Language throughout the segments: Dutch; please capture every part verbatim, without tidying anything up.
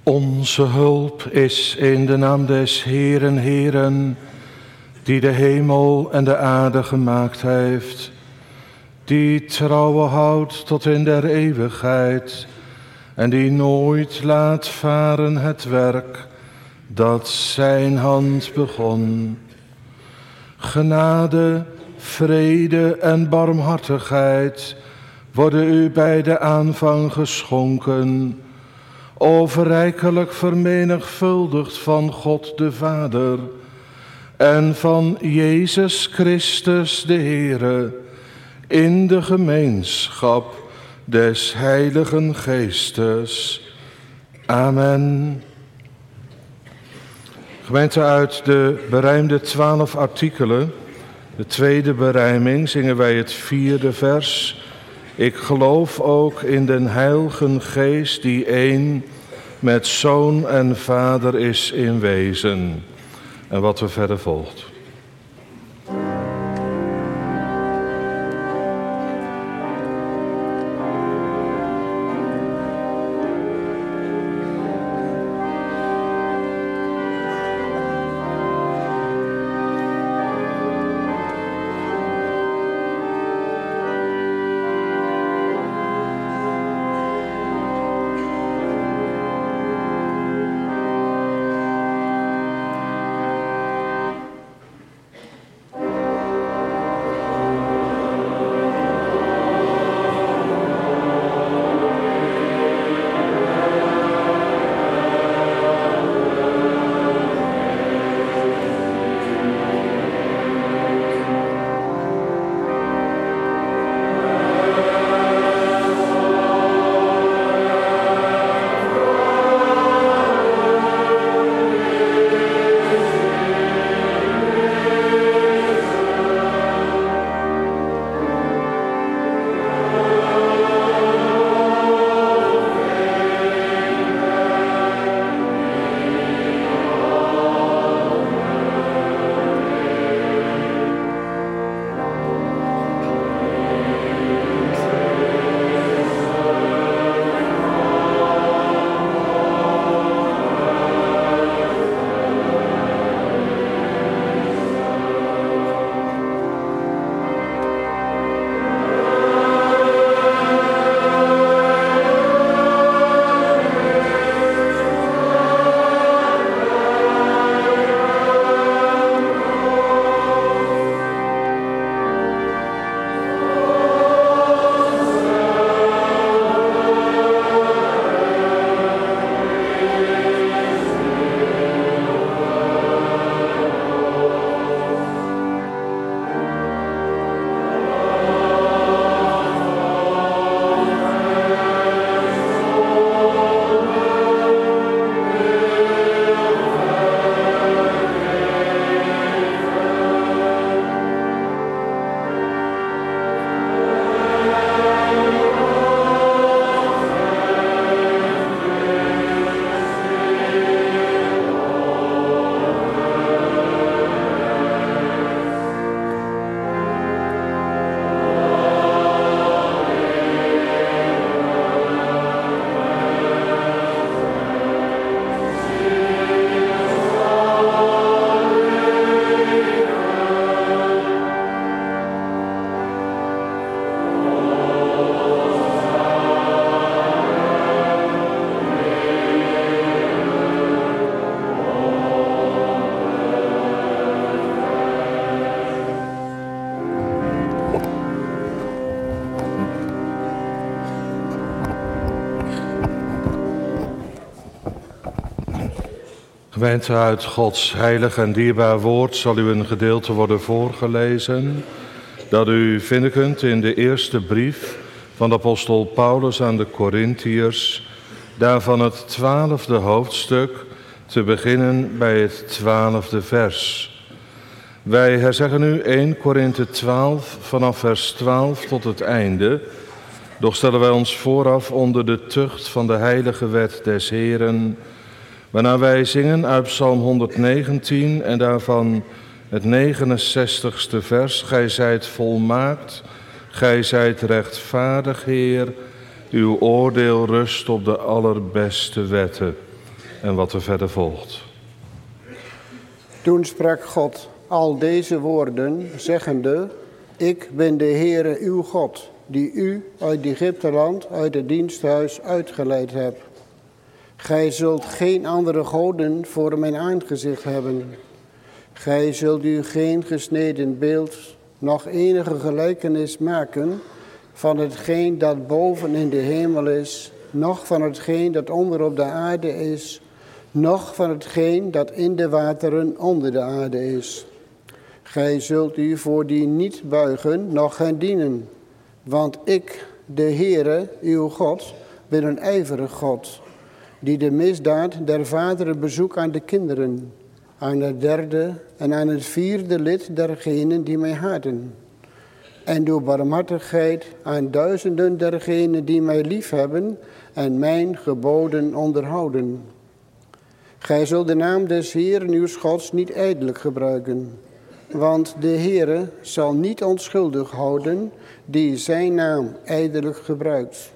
Onze hulp is in de naam des Heeren, Heeren, die de hemel en de aarde gemaakt heeft, die trouwe houdt tot in der eeuwigheid en die nooit laat varen het werk dat zijn hand begon. Genade, vrede en barmhartigheid worden u bij de aanvang geschonken, overrijkelijk vermenigvuldigd van God de Vader en van Jezus Christus de Heere, in de gemeenschap des Heiligen Geestes. Amen. Gemeente, uit de berijmde twaalf artikelen, de tweede berijming, zingen wij het vierde vers. Ik geloof ook in den Heiligen Geest, die één met Zoon en Vader is in wezen. En wat er verder volgt. Gemeente, uit Gods heilig en dierbaar woord zal u een gedeelte worden voorgelezen dat u vinden kunt in de eerste brief van de apostel Paulus aan de Korintiërs, daarvan het twaalfde hoofdstuk, te beginnen bij het twaalfde vers. Wij herzeggen nu eerste Korinthe twaalf vanaf vers twaalf tot het einde, doch stellen wij ons vooraf onder de tucht van de heilige wet des Heeren, waarna wij zingen uit Psalm honderdnegentien en daarvan het negenenzestigste vers. Gij zijt volmaakt, gij zijt rechtvaardig, Heer, uw oordeel rust op de allerbeste wetten. en wat er verder volgt. Toen sprak God al deze woorden, zeggende: Ik ben de Heere uw God, die u uit Egypteland, uit het diensthuis uitgeleid hebt. Gij zult geen andere goden voor mijn aangezicht hebben. Gij zult u geen gesneden beeld, nog enige gelijkenis maken van hetgeen dat boven in de hemel is, noch van hetgeen dat onder op de aarde is, noch van hetgeen dat in de wateren onder de aarde is. Gij zult u voor die niet buigen, noch hen dienen. Want ik, de Heere, uw God, ben een ijverig God, die de misdaad der vaderen bezoekt aan de kinderen, aan het derde en aan het vierde lid dergenen die mij haten. En doe barmhartigheid aan duizenden dergenen die mij liefhebben en mijn geboden onderhouden. Gij zult de naam des Heeren uws Gods niet ijdelijk gebruiken, want de Heere zal niet onschuldig houden die zijn naam ijdelijk gebruikt.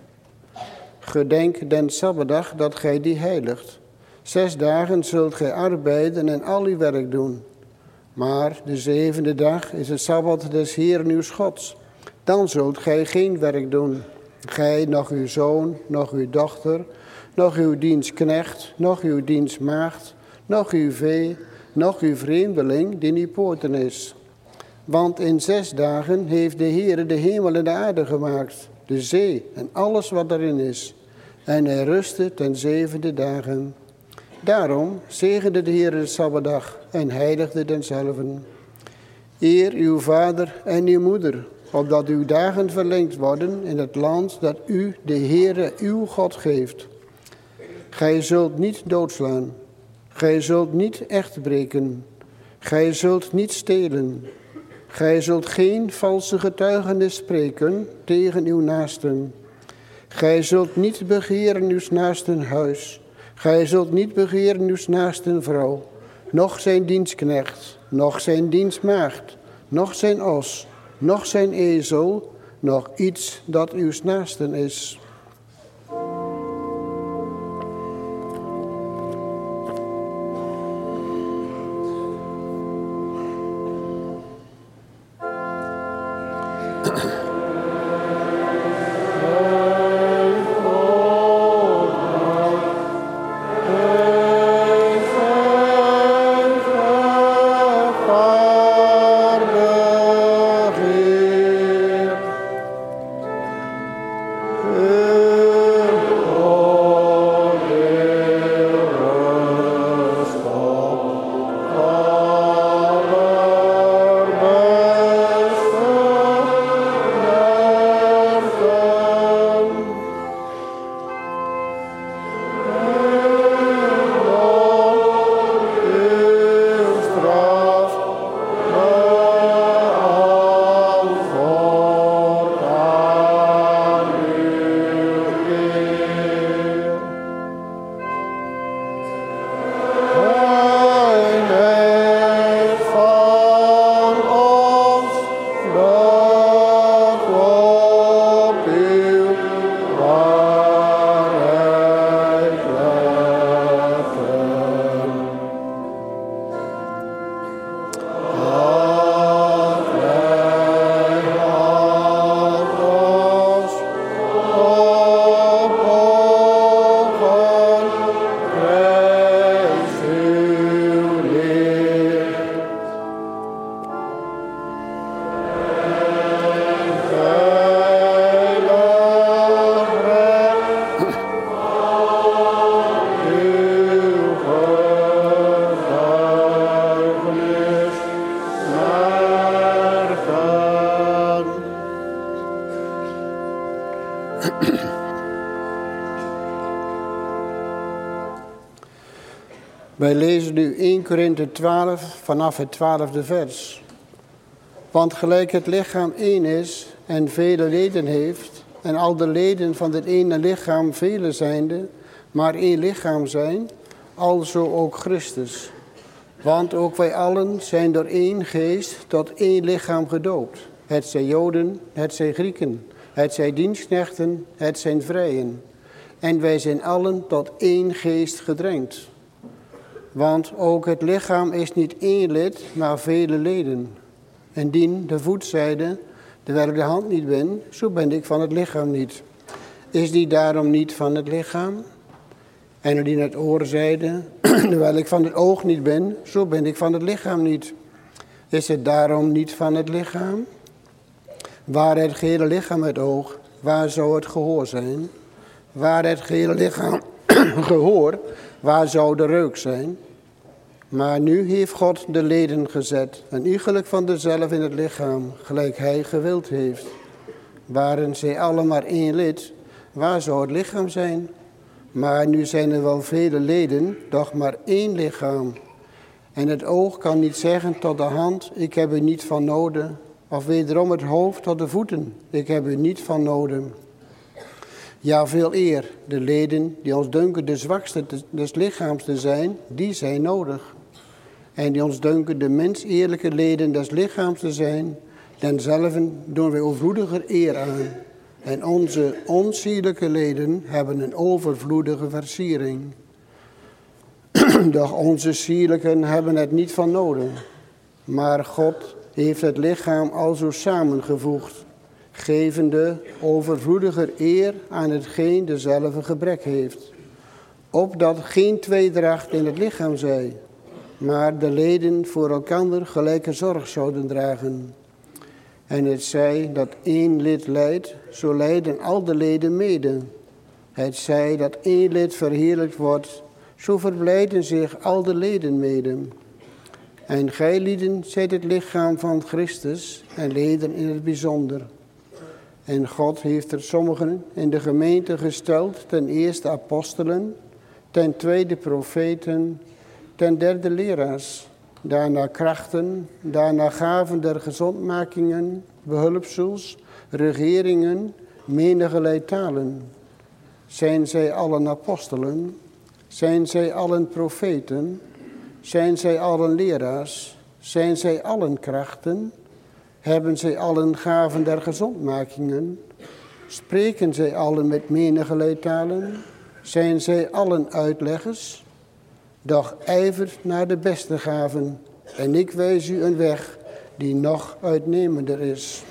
Gedenk den Sabbatdag dat gij die heiligt. Zes dagen zult gij arbeiden en al uw werk doen. Maar de zevende dag is het Sabbat des Heeren uws Gods. Dan zult gij geen werk doen. Gij, noch uw zoon, noch uw dochter, noch uw dienstknecht, noch uw dienstmaagd, noch uw vee, noch uw vreemdeling die in uw poorten is. Want in zes dagen heeft de Heere de hemel en de aarde gemaakt, de zee en alles wat erin is. En hij rustte ten zevende dagen. Daarom zegende de Heere de Sabbatdag en heiligde denzelven. Eer uw vader en uw moeder, opdat uw dagen verlengd worden in het land dat u, de Heere, uw God geeft. Gij zult niet doodslaan. Gij zult niet echtbreken. Gij zult niet stelen. Gij zult geen valse getuigenis spreken tegen uw naasten. Gij zult niet begeren uw naasten huis. Gij zult niet begeren uw naasten vrouw, noch zijn dienstknecht, noch zijn dienstmaagd, noch zijn os, noch zijn ezel, noch iets dat uw naasten is. Wij lezen nu eerste Korinthe twaalf vanaf het twaalfde vers. Want gelijk het lichaam één is en vele leden heeft, en al de leden van het ene lichaam vele zijnde, maar één lichaam zijn, alzo ook Christus. Want ook wij allen zijn door één geest tot één lichaam gedoopt. Het zijn Joden, het zijn Grieken, het zijn dienstknechten, het zijn vrijen. En wij zijn allen tot één geest gedrenkt. Want ook het lichaam is niet één lid, maar vele leden. Indien de voet zeide, terwijl ik de hand niet ben, zo ben ik van het lichaam niet. Is die daarom niet van het lichaam? En indien het oor zeide, terwijl ik van het oog niet ben, zo ben ik van het lichaam niet. Is het daarom niet van het lichaam? Waar het gehele lichaam het oog, waar zou het gehoor zijn? Waar het gehele lichaam gehoor, waar zou de reuk zijn? Maar nu heeft God de leden gezet, een iegelijk van dezelfde in het lichaam, gelijk hij gewild heeft. Waren zij alle maar één lid, waar zou het lichaam zijn? Maar nu zijn er wel vele leden, doch maar één lichaam. En het oog kan niet zeggen tot de hand, ik heb u niet van nodig. Of wederom het hoofd tot de voeten, ik heb u niet van nodig. Ja, veel eer, de leden die ons dunken de zwakste des lichaams te zijn, die zijn nodig. En die ons dunken de mens eerlijke leden des lichaams te zijn, denzelfde doen wij overvloediger eer aan. En onze onzierlijke leden hebben een overvloedige versiering. Doch onze sierlijken hebben het niet van nodig. Maar God heeft het lichaam alzo samengevoegd, gevende overvloediger eer aan hetgeen dezelfde gebrek heeft. Opdat geen tweedracht in het lichaam zij, maar de leden voor elkander gelijke zorg zouden dragen. En het zij dat één lid lijdt, zo lijden al de leden mede. Het zij dat één lid verheerlijkt wordt, zo verblijden zich al de leden mede. En gij lieden zijt het lichaam van Christus en leden in het bijzonder. En God heeft er sommigen in de gemeente gesteld, ten eerste apostelen, ten tweede profeten, ten derde leraars, daarna krachten, daarna gaven der gezondmakingen, behulpsels, regeringen, menigerlei talen. Zijn zij allen apostelen? Zijn zij allen profeten? Zijn zij allen leraars? Zijn zij allen krachten? Hebben zij allen gaven der gezondmakingen? Spreken zij allen met menigerlei talen? Zijn zij allen uitleggers? Doch ijver naar de beste gaven, en ik wijs u een weg die nog uitnemender is.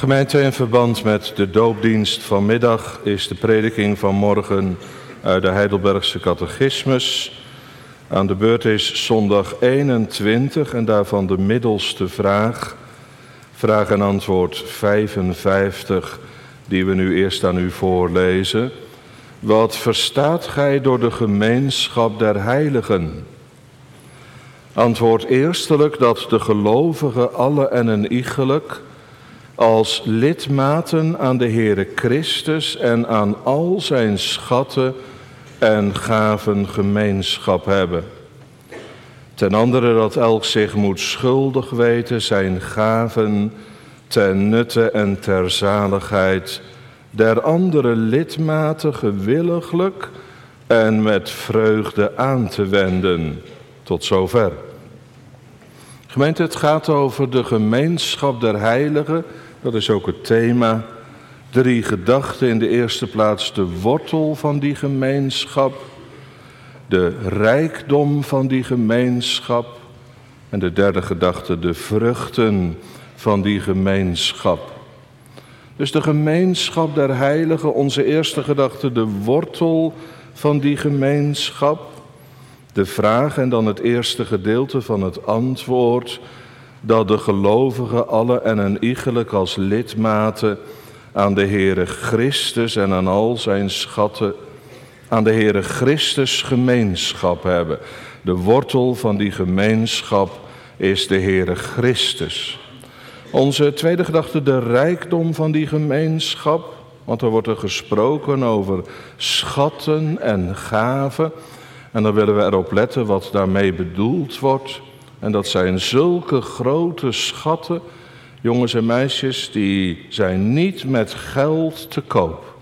Gemeente, in verband met de doopdienst vanmiddag is de prediking van morgen uit de Heidelbergse catechismus. Aan de beurt is zondag eenentwintig en daarvan de middelste vraag. Vraag en antwoord vijfenvijftig, die we nu eerst aan u voorlezen. Wat verstaat gij door de gemeenschap der heiligen? Antwoord eerstelijk dat de gelovigen alle en een iegelijk als lidmaten aan de Heere Christus en aan al zijn schatten en gaven gemeenschap hebben. Ten andere dat elk zich moet schuldig weten zijn gaven ten nutte en ter zaligheid der andere lidmaten gewilliglijk en met vreugde aan te wenden. Tot zover. Gemeente, het gaat over de gemeenschap der heiligen. Dat is ook het thema. Drie gedachten. In de eerste plaats de wortel van die gemeenschap. De rijkdom van die gemeenschap. En de derde gedachte, de vruchten van die gemeenschap. Dus de gemeenschap der heiligen, onze eerste gedachte, de wortel van die gemeenschap. De vraag en dan het eerste gedeelte van het antwoord, dat de gelovigen alle en een iegelijk als lidmaten aan de Heere Christus en aan al zijn schatten, aan de Heere Christus gemeenschap hebben. De wortel van die gemeenschap is de Heere Christus. Onze tweede gedachte, de rijkdom van die gemeenschap, want er wordt er gesproken over schatten en gaven. En dan willen we erop letten wat daarmee bedoeld wordt. En dat zijn zulke grote schatten, jongens en meisjes, die zijn niet met geld te koop.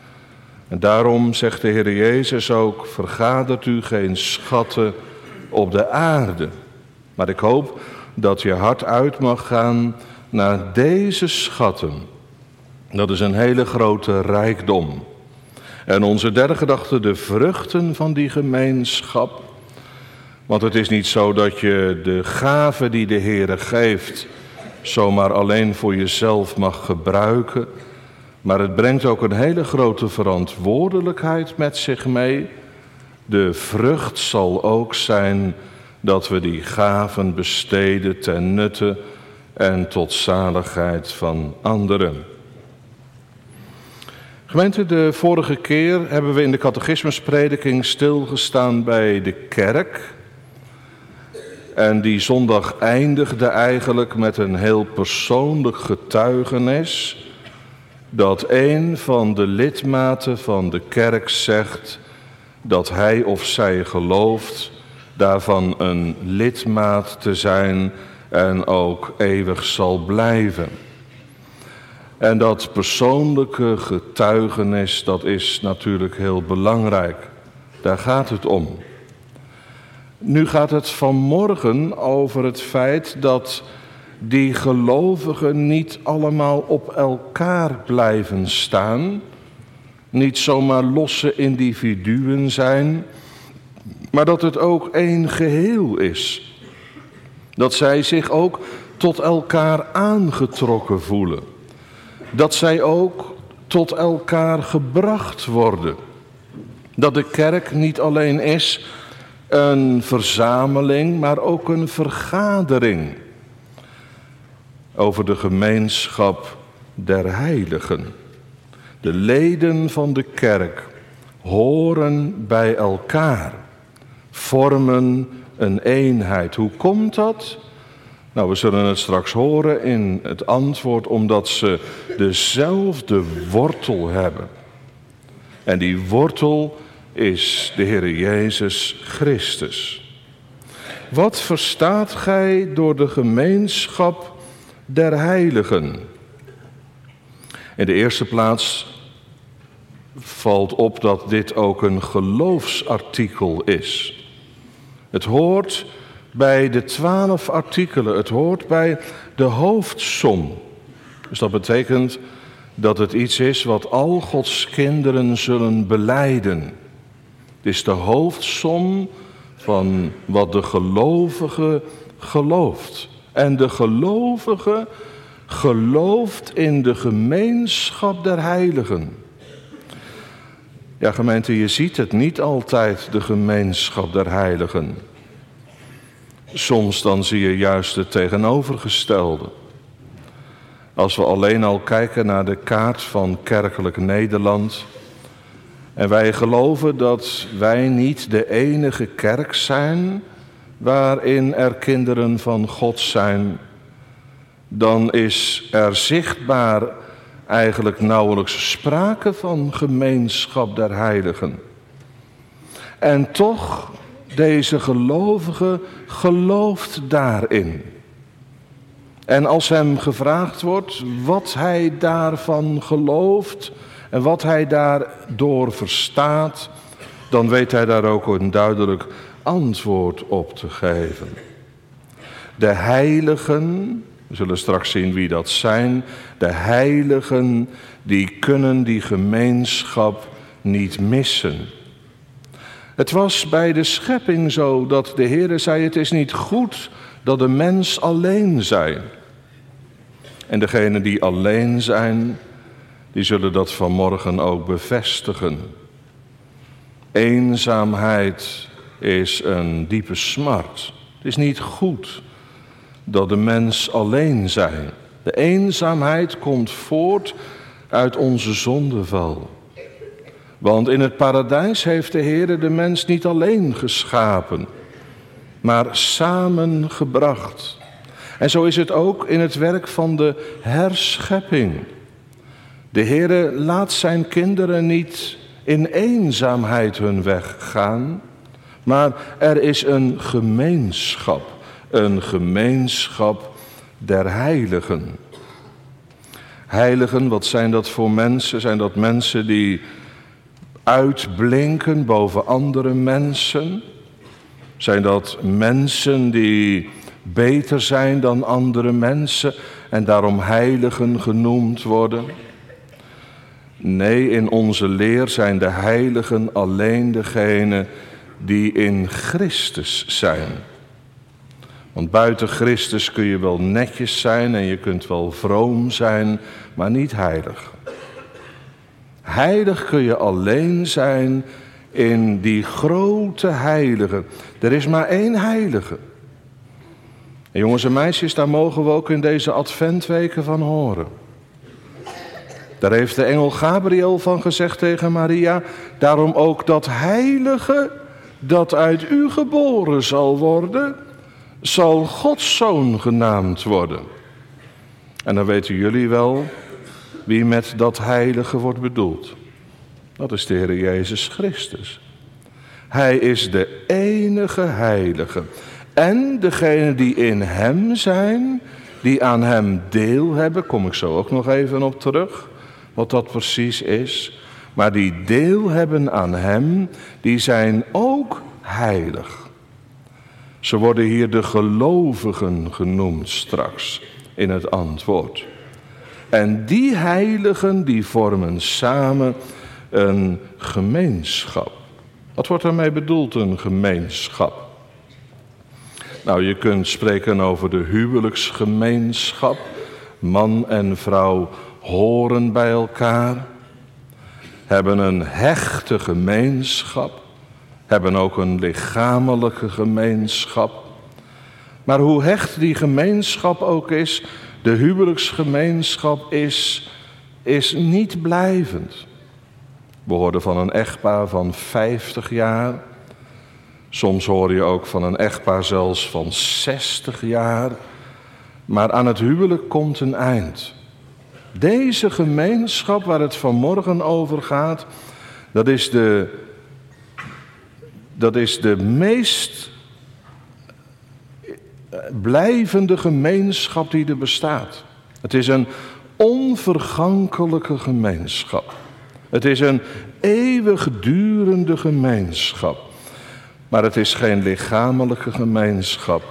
En daarom zegt de Heer Jezus ook, vergadert u geen schatten op de aarde. Maar ik hoop dat je hart uit mag gaan naar deze schatten. Dat is een hele grote rijkdom. En onze derde gedachte, de vruchten van die gemeenschap. Want het is niet zo dat je de gave die de Heere geeft zomaar alleen voor jezelf mag gebruiken. Maar het brengt ook een hele grote verantwoordelijkheid met zich mee. De vrucht zal ook zijn dat we die gaven besteden ten nutte en tot zaligheid van anderen. Gemeente, de vorige keer hebben we in de catechismusprediking stilgestaan bij de kerk. En die zondag eindigde eigenlijk met een heel persoonlijk getuigenis. Dat een van de lidmaten van de kerk zegt dat hij of zij gelooft daarvan een lidmaat te zijn en ook eeuwig zal blijven. En dat persoonlijke getuigenis, dat is natuurlijk heel belangrijk. Daar gaat het om. Nu gaat het vanmorgen over het feit dat die gelovigen niet allemaal op elkaar blijven staan. Niet zomaar losse individuen zijn, maar dat het ook één geheel is. Dat zij zich ook tot elkaar aangetrokken voelen. Dat zij ook tot elkaar gebracht worden. Dat de kerk niet alleen is een verzameling, maar ook een vergadering. Over de gemeenschap der heiligen. De leden van de kerk horen bij elkaar. Vormen een eenheid. Hoe komt dat? Nou, we zullen het straks horen in het antwoord, omdat ze dezelfde wortel hebben. En die wortel is de Heer Jezus Christus. Wat verstaat gij door de gemeenschap der heiligen? In de eerste plaats valt op dat dit ook een geloofsartikel is. Het hoort bij de twaalf artikelen, het hoort bij de hoofdsom. Dus dat betekent dat het iets is wat al Gods kinderen zullen belijden. Het is de hoofdsom van wat de gelovige gelooft. En de gelovige gelooft in de gemeenschap der heiligen. Ja, gemeente, je ziet het niet altijd, de gemeenschap der heiligen. Soms dan zie je juist het tegenovergestelde. Als we alleen al kijken naar de kaart van kerkelijk Nederland en wij geloven dat wij niet de enige kerk zijn waarin er kinderen van God zijn, dan is er zichtbaar eigenlijk nauwelijks sprake van gemeenschap der heiligen. En toch, deze gelovige gelooft daarin. En als hem gevraagd wordt wat hij daarvan gelooft en wat hij daardoor verstaat, dan weet hij daar ook een duidelijk antwoord op te geven. De heiligen, we zullen straks zien wie dat zijn, de heiligen die kunnen die gemeenschap niet missen. Het was bij de schepping zo dat de Heere zei, het is niet goed dat de mens alleen zijn. En degenen die alleen zijn, die zullen dat vanmorgen ook bevestigen. Eenzaamheid is een diepe smart. Het is niet goed dat de mens alleen zijn. De eenzaamheid komt voort uit onze zondeval. Want in het paradijs heeft de Heere de mens niet alleen geschapen, maar samengebracht. En zo is het ook in het werk van de herschepping. De Heere laat zijn kinderen niet in eenzaamheid hun weg gaan, maar er is een gemeenschap, een gemeenschap der heiligen. Heiligen, wat zijn dat voor mensen? Zijn dat mensen die uitblinken boven andere mensen? Zijn dat mensen die beter zijn dan andere mensen en daarom heiligen genoemd worden? Nee, in onze leer zijn de heiligen alleen degenen die in Christus zijn. Want buiten Christus kun je wel netjes zijn en je kunt wel vroom zijn, maar niet heilig. Heilig kun je alleen zijn in die grote heilige. Er is maar één heilige. En jongens en meisjes, daar mogen we ook in deze adventweken van horen. Daar heeft de engel Gabriel van gezegd tegen Maria, daarom ook dat heilige dat uit u geboren zal worden, zal Gods zoon genaamd worden. En dan weten jullie wel wie met dat heilige wordt bedoeld. Dat is de Heer Jezus Christus. Hij is de enige heilige. En degenen die in hem zijn, die aan hem deel hebben, kom ik zo ook nog even op terug, wat dat precies is. Maar die deel hebben aan hem, die zijn ook heilig. Ze worden hier de gelovigen genoemd straks in het antwoord. En die heiligen die vormen samen een gemeenschap. Wat wordt daarmee bedoeld, een gemeenschap? Nou, je kunt spreken over de huwelijksgemeenschap. Man en vrouw horen bij elkaar, hebben een hechte gemeenschap, hebben ook een lichamelijke gemeenschap. Maar hoe hecht die gemeenschap ook is, de huwelijksgemeenschap is, is niet blijvend. We hoorden van een echtpaar van vijftig jaar. Soms hoor je ook van een echtpaar zelfs van zestig jaar. Maar aan het huwelijk komt een eind. Deze gemeenschap waar het vanmorgen over gaat, dat is de, dat is de meest blijvende gemeenschap die er bestaat. Het is een onvergankelijke gemeenschap. Het is een eeuwigdurende gemeenschap. Maar het is geen lichamelijke gemeenschap.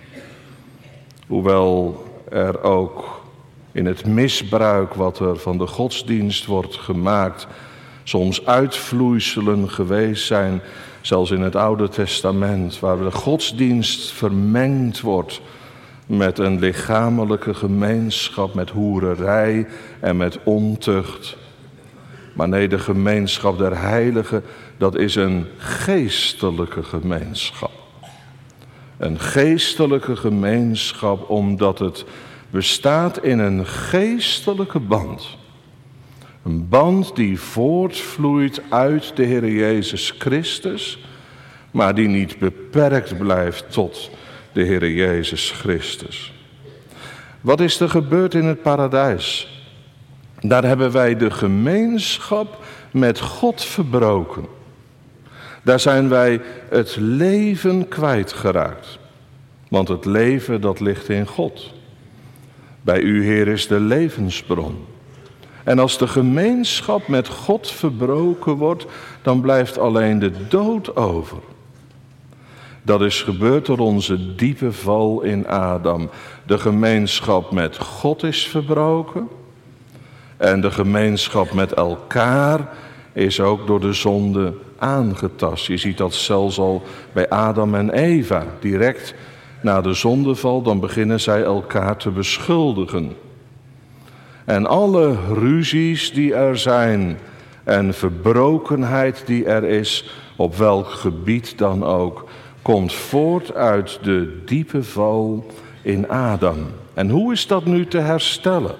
Hoewel er ook in het misbruik wat er van de godsdienst wordt gemaakt, soms uitvloeiselen geweest zijn, zelfs in het Oude Testament, waar de godsdienst vermengd wordt met een lichamelijke gemeenschap, met hoererij en met ontucht. Maar nee, de gemeenschap der heiligen, dat is een geestelijke gemeenschap. Een geestelijke gemeenschap omdat het bestaat in een geestelijke band. Een band die voortvloeit uit de Heer Jezus Christus, maar die niet beperkt blijft tot de Heer Jezus Christus. Wat is er gebeurd in het paradijs? Daar hebben wij de gemeenschap met God verbroken. Daar zijn wij het leven kwijtgeraakt. Want het leven, dat ligt in God. Bij u, Heer, is de levensbron. En als de gemeenschap met God verbroken wordt, dan blijft alleen de dood over. Dat is gebeurd door onze diepe val in Adam. De gemeenschap met God is verbroken. En de gemeenschap met elkaar is ook door de zonde aangetast. Je ziet dat zelfs al bij Adam en Eva. Direct na de zondeval, dan beginnen zij elkaar te beschuldigen. En alle ruzies die er zijn en verbrokenheid die er is, op welk gebied dan ook, komt voort uit de diepe val in Adam. En hoe is dat nu te herstellen?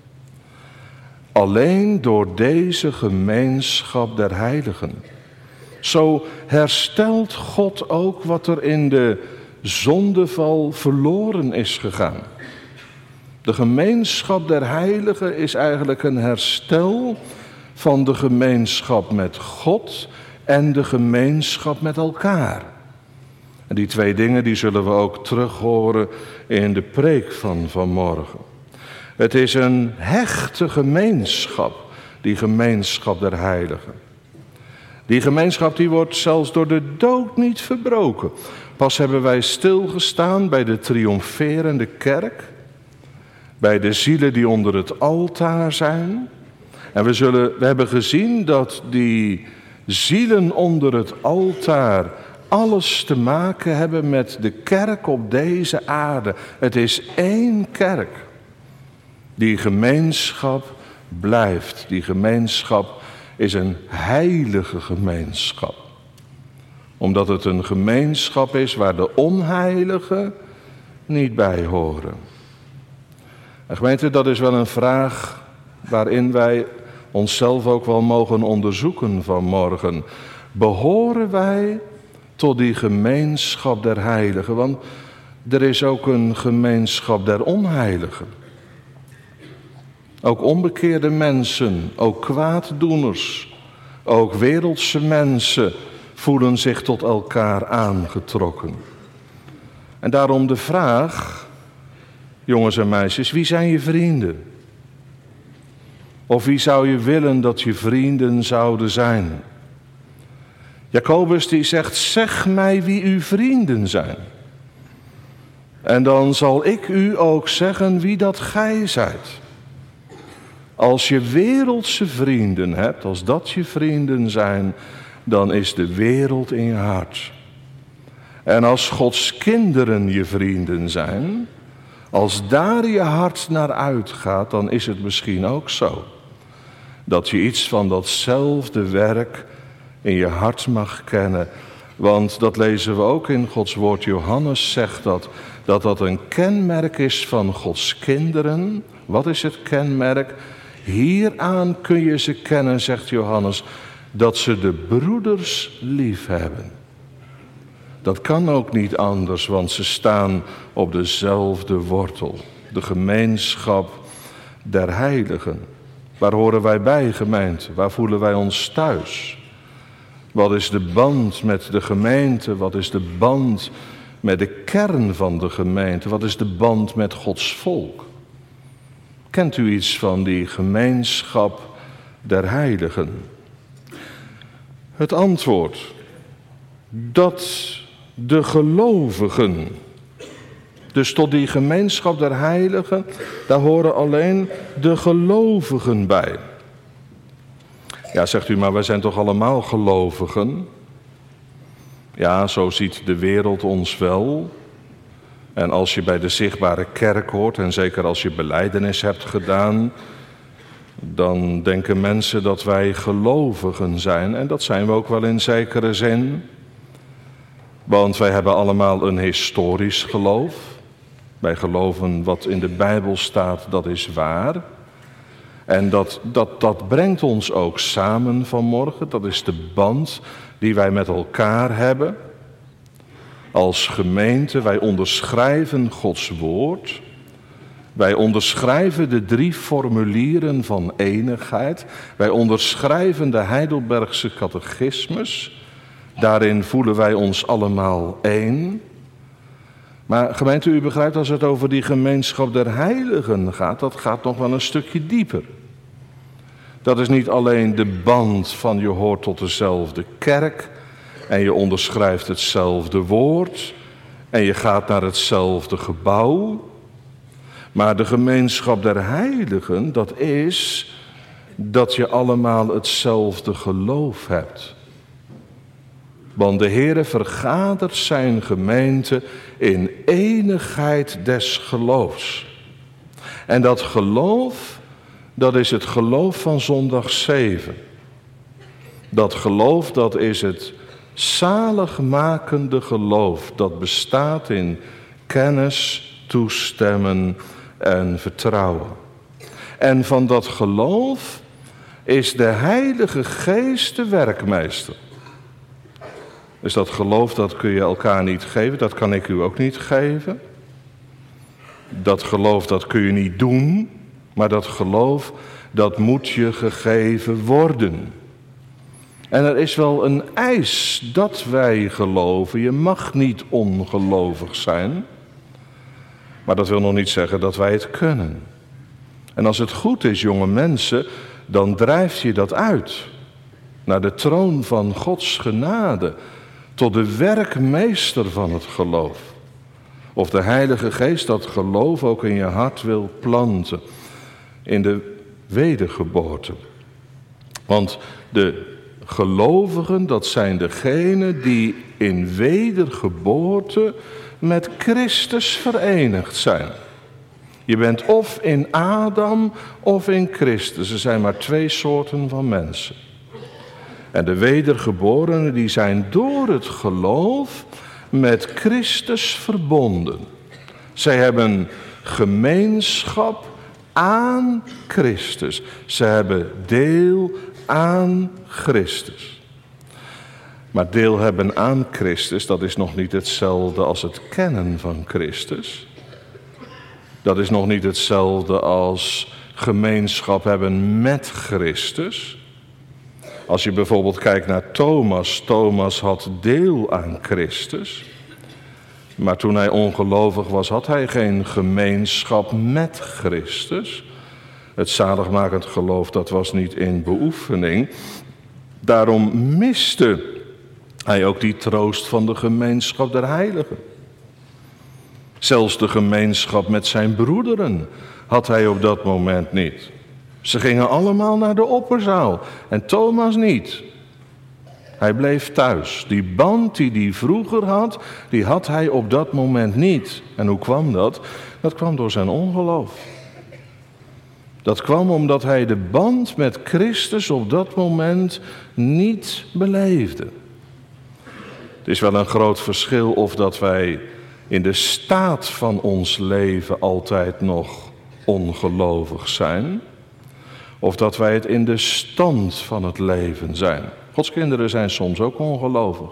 Alleen door deze gemeenschap der heiligen. Zo herstelt God ook wat er in de zondeval verloren is gegaan. De gemeenschap der heiligen is eigenlijk een herstel van de gemeenschap met God en de gemeenschap met elkaar. En die twee dingen die zullen we ook terug horen in de preek van vanmorgen. Het is een hechte gemeenschap, die gemeenschap der heiligen. Die gemeenschap die wordt zelfs door de dood niet verbroken. Pas hebben wij stilgestaan bij de triomferende kerk, bij de zielen die onder het altaar zijn. En we, zullen, we hebben gezien dat die zielen onder het altaar alles te maken hebben met de kerk op deze aarde. Het is één kerk. Die gemeenschap blijft. Die gemeenschap is een heilige gemeenschap. Omdat het een gemeenschap is waar de onheiligen niet bij horen. En gemeente, dat is wel een vraag waarin wij onszelf ook wel mogen onderzoeken vanmorgen. Behoren wij tot die gemeenschap der heiligen? Want er is ook een gemeenschap der onheiligen. Ook onbekeerde mensen, ook kwaaddoeners, ook wereldse mensen voelen zich tot elkaar aangetrokken. En daarom de vraag, jongens en meisjes, wie zijn je vrienden? Of wie zou je willen dat je vrienden zouden zijn? Jacobus die zegt, zeg mij wie uw vrienden zijn. En dan zal ik u ook zeggen wie dat gij zijt. Als je wereldse vrienden hebt, als dat je vrienden zijn, dan is de wereld in je hart. En als Gods kinderen je vrienden zijn, als daar je hart naar uitgaat, dan is het misschien ook zo dat je iets van datzelfde werk in je hart mag kennen. Want dat lezen we ook in Gods woord. Johannes zegt dat, dat dat een kenmerk is van Gods kinderen. Wat is het kenmerk? Hieraan kun je ze kennen, zegt Johannes, dat ze de broeders lief hebben. Dat kan ook niet anders, want ze staan op dezelfde wortel. De gemeenschap der heiligen. Waar horen wij bij, gemeente? Waar voelen wij ons thuis? Wat is de band met de gemeente? Wat is de band met de kern van de gemeente? Wat is de band met Gods volk? Kent u iets van die gemeenschap der heiligen? Het antwoord, dat de gelovigen, dus tot die gemeenschap der heiligen, daar horen alleen de gelovigen bij. Ja, zegt u, maar wij zijn toch allemaal gelovigen? Ja, zo ziet de wereld ons wel. En als je bij de zichtbare kerk hoort, en zeker als je belijdenis hebt gedaan, dan denken mensen dat wij gelovigen zijn. En dat zijn we ook wel in zekere zin. Want wij hebben allemaal een historisch geloof. Wij geloven wat in de Bijbel staat, dat is waar. En dat, dat, dat brengt ons ook samen vanmorgen. Dat is de band die wij met elkaar hebben. Als gemeente, wij onderschrijven Gods woord. Wij onderschrijven de drie formulieren van enigheid. Wij onderschrijven de Heidelbergse catechismus. Daarin voelen wij ons allemaal één. Maar gemeente, u begrijpt, als het over die gemeenschap der heiligen gaat, dat gaat nog wel een stukje dieper. Dat is niet alleen de band van je hoort tot dezelfde kerk en je onderschrijft hetzelfde woord en je gaat naar hetzelfde gebouw. Maar de gemeenschap der heiligen, dat is dat je allemaal hetzelfde geloof hebt. Want de Heere vergadert zijn gemeente in enigheid des geloofs. En dat geloof, dat is het geloof van zondag zeven. Dat geloof, dat is het zaligmakende geloof. Dat bestaat in kennis, toestemmen en vertrouwen. En van dat geloof is de Heilige Geest de werkmeester. Dus dat geloof, dat kun je elkaar niet geven, dat kan ik u ook niet geven. Dat geloof, dat kun je niet doen, maar dat geloof, dat moet je gegeven worden. En er is wel een eis dat wij geloven. Je mag niet ongelovig zijn, maar dat wil nog niet zeggen dat wij het kunnen. En als het goed is, jonge mensen, dan drijf je dat uit naar de troon van Gods genade, tot de werkmeester van het geloof. Of de Heilige Geest dat geloof ook in je hart wil planten. In de wedergeboorte. Want de gelovigen, dat zijn degenen die in wedergeboorte met Christus verenigd zijn. Je bent of in Adam of in Christus. Er zijn maar twee soorten van mensen. En de wedergeborenen, die zijn door het geloof met Christus verbonden. Zij hebben gemeenschap aan Christus. Ze hebben deel aan Christus. Maar deel hebben aan Christus, dat is nog niet hetzelfde als het kennen van Christus. Dat is nog niet hetzelfde als gemeenschap hebben met Christus. Als je bijvoorbeeld kijkt naar Thomas. Thomas had deel aan Christus. Maar toen hij ongelovig was, had hij geen gemeenschap met Christus. Het zaligmakend geloof, dat was niet in beoefening. Daarom miste hij ook die troost van de gemeenschap der heiligen. Zelfs de gemeenschap met zijn broederen had hij op dat moment niet. Ze gingen allemaal naar de opperzaal en Thomas niet. Hij bleef thuis. Die band die hij vroeger had, die had hij op dat moment niet. En hoe kwam dat? Dat kwam door zijn ongeloof. Dat kwam omdat hij de band met Christus op dat moment niet beleefde. Het is wel een groot verschil of dat wij in de staat van ons leven altijd nog ongelovig zijn, of dat wij het in de stand van het leven zijn. Gods kinderen zijn soms ook ongelovig.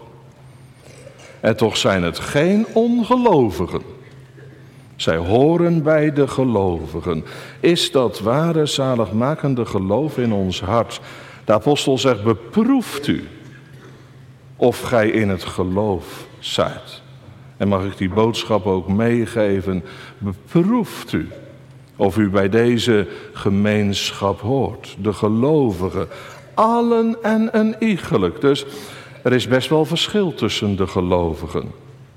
En toch zijn het geen ongelovigen. Zij horen bij de gelovigen. Is dat ware zaligmakende geloof in ons hart? De apostel zegt, beproeft u of gij in het geloof zijt. En mag ik die boodschap ook meegeven, beproeft u of u bij deze gemeenschap hoort. De gelovigen, allen en een iegelijk. Dus er is best wel verschil tussen de gelovigen.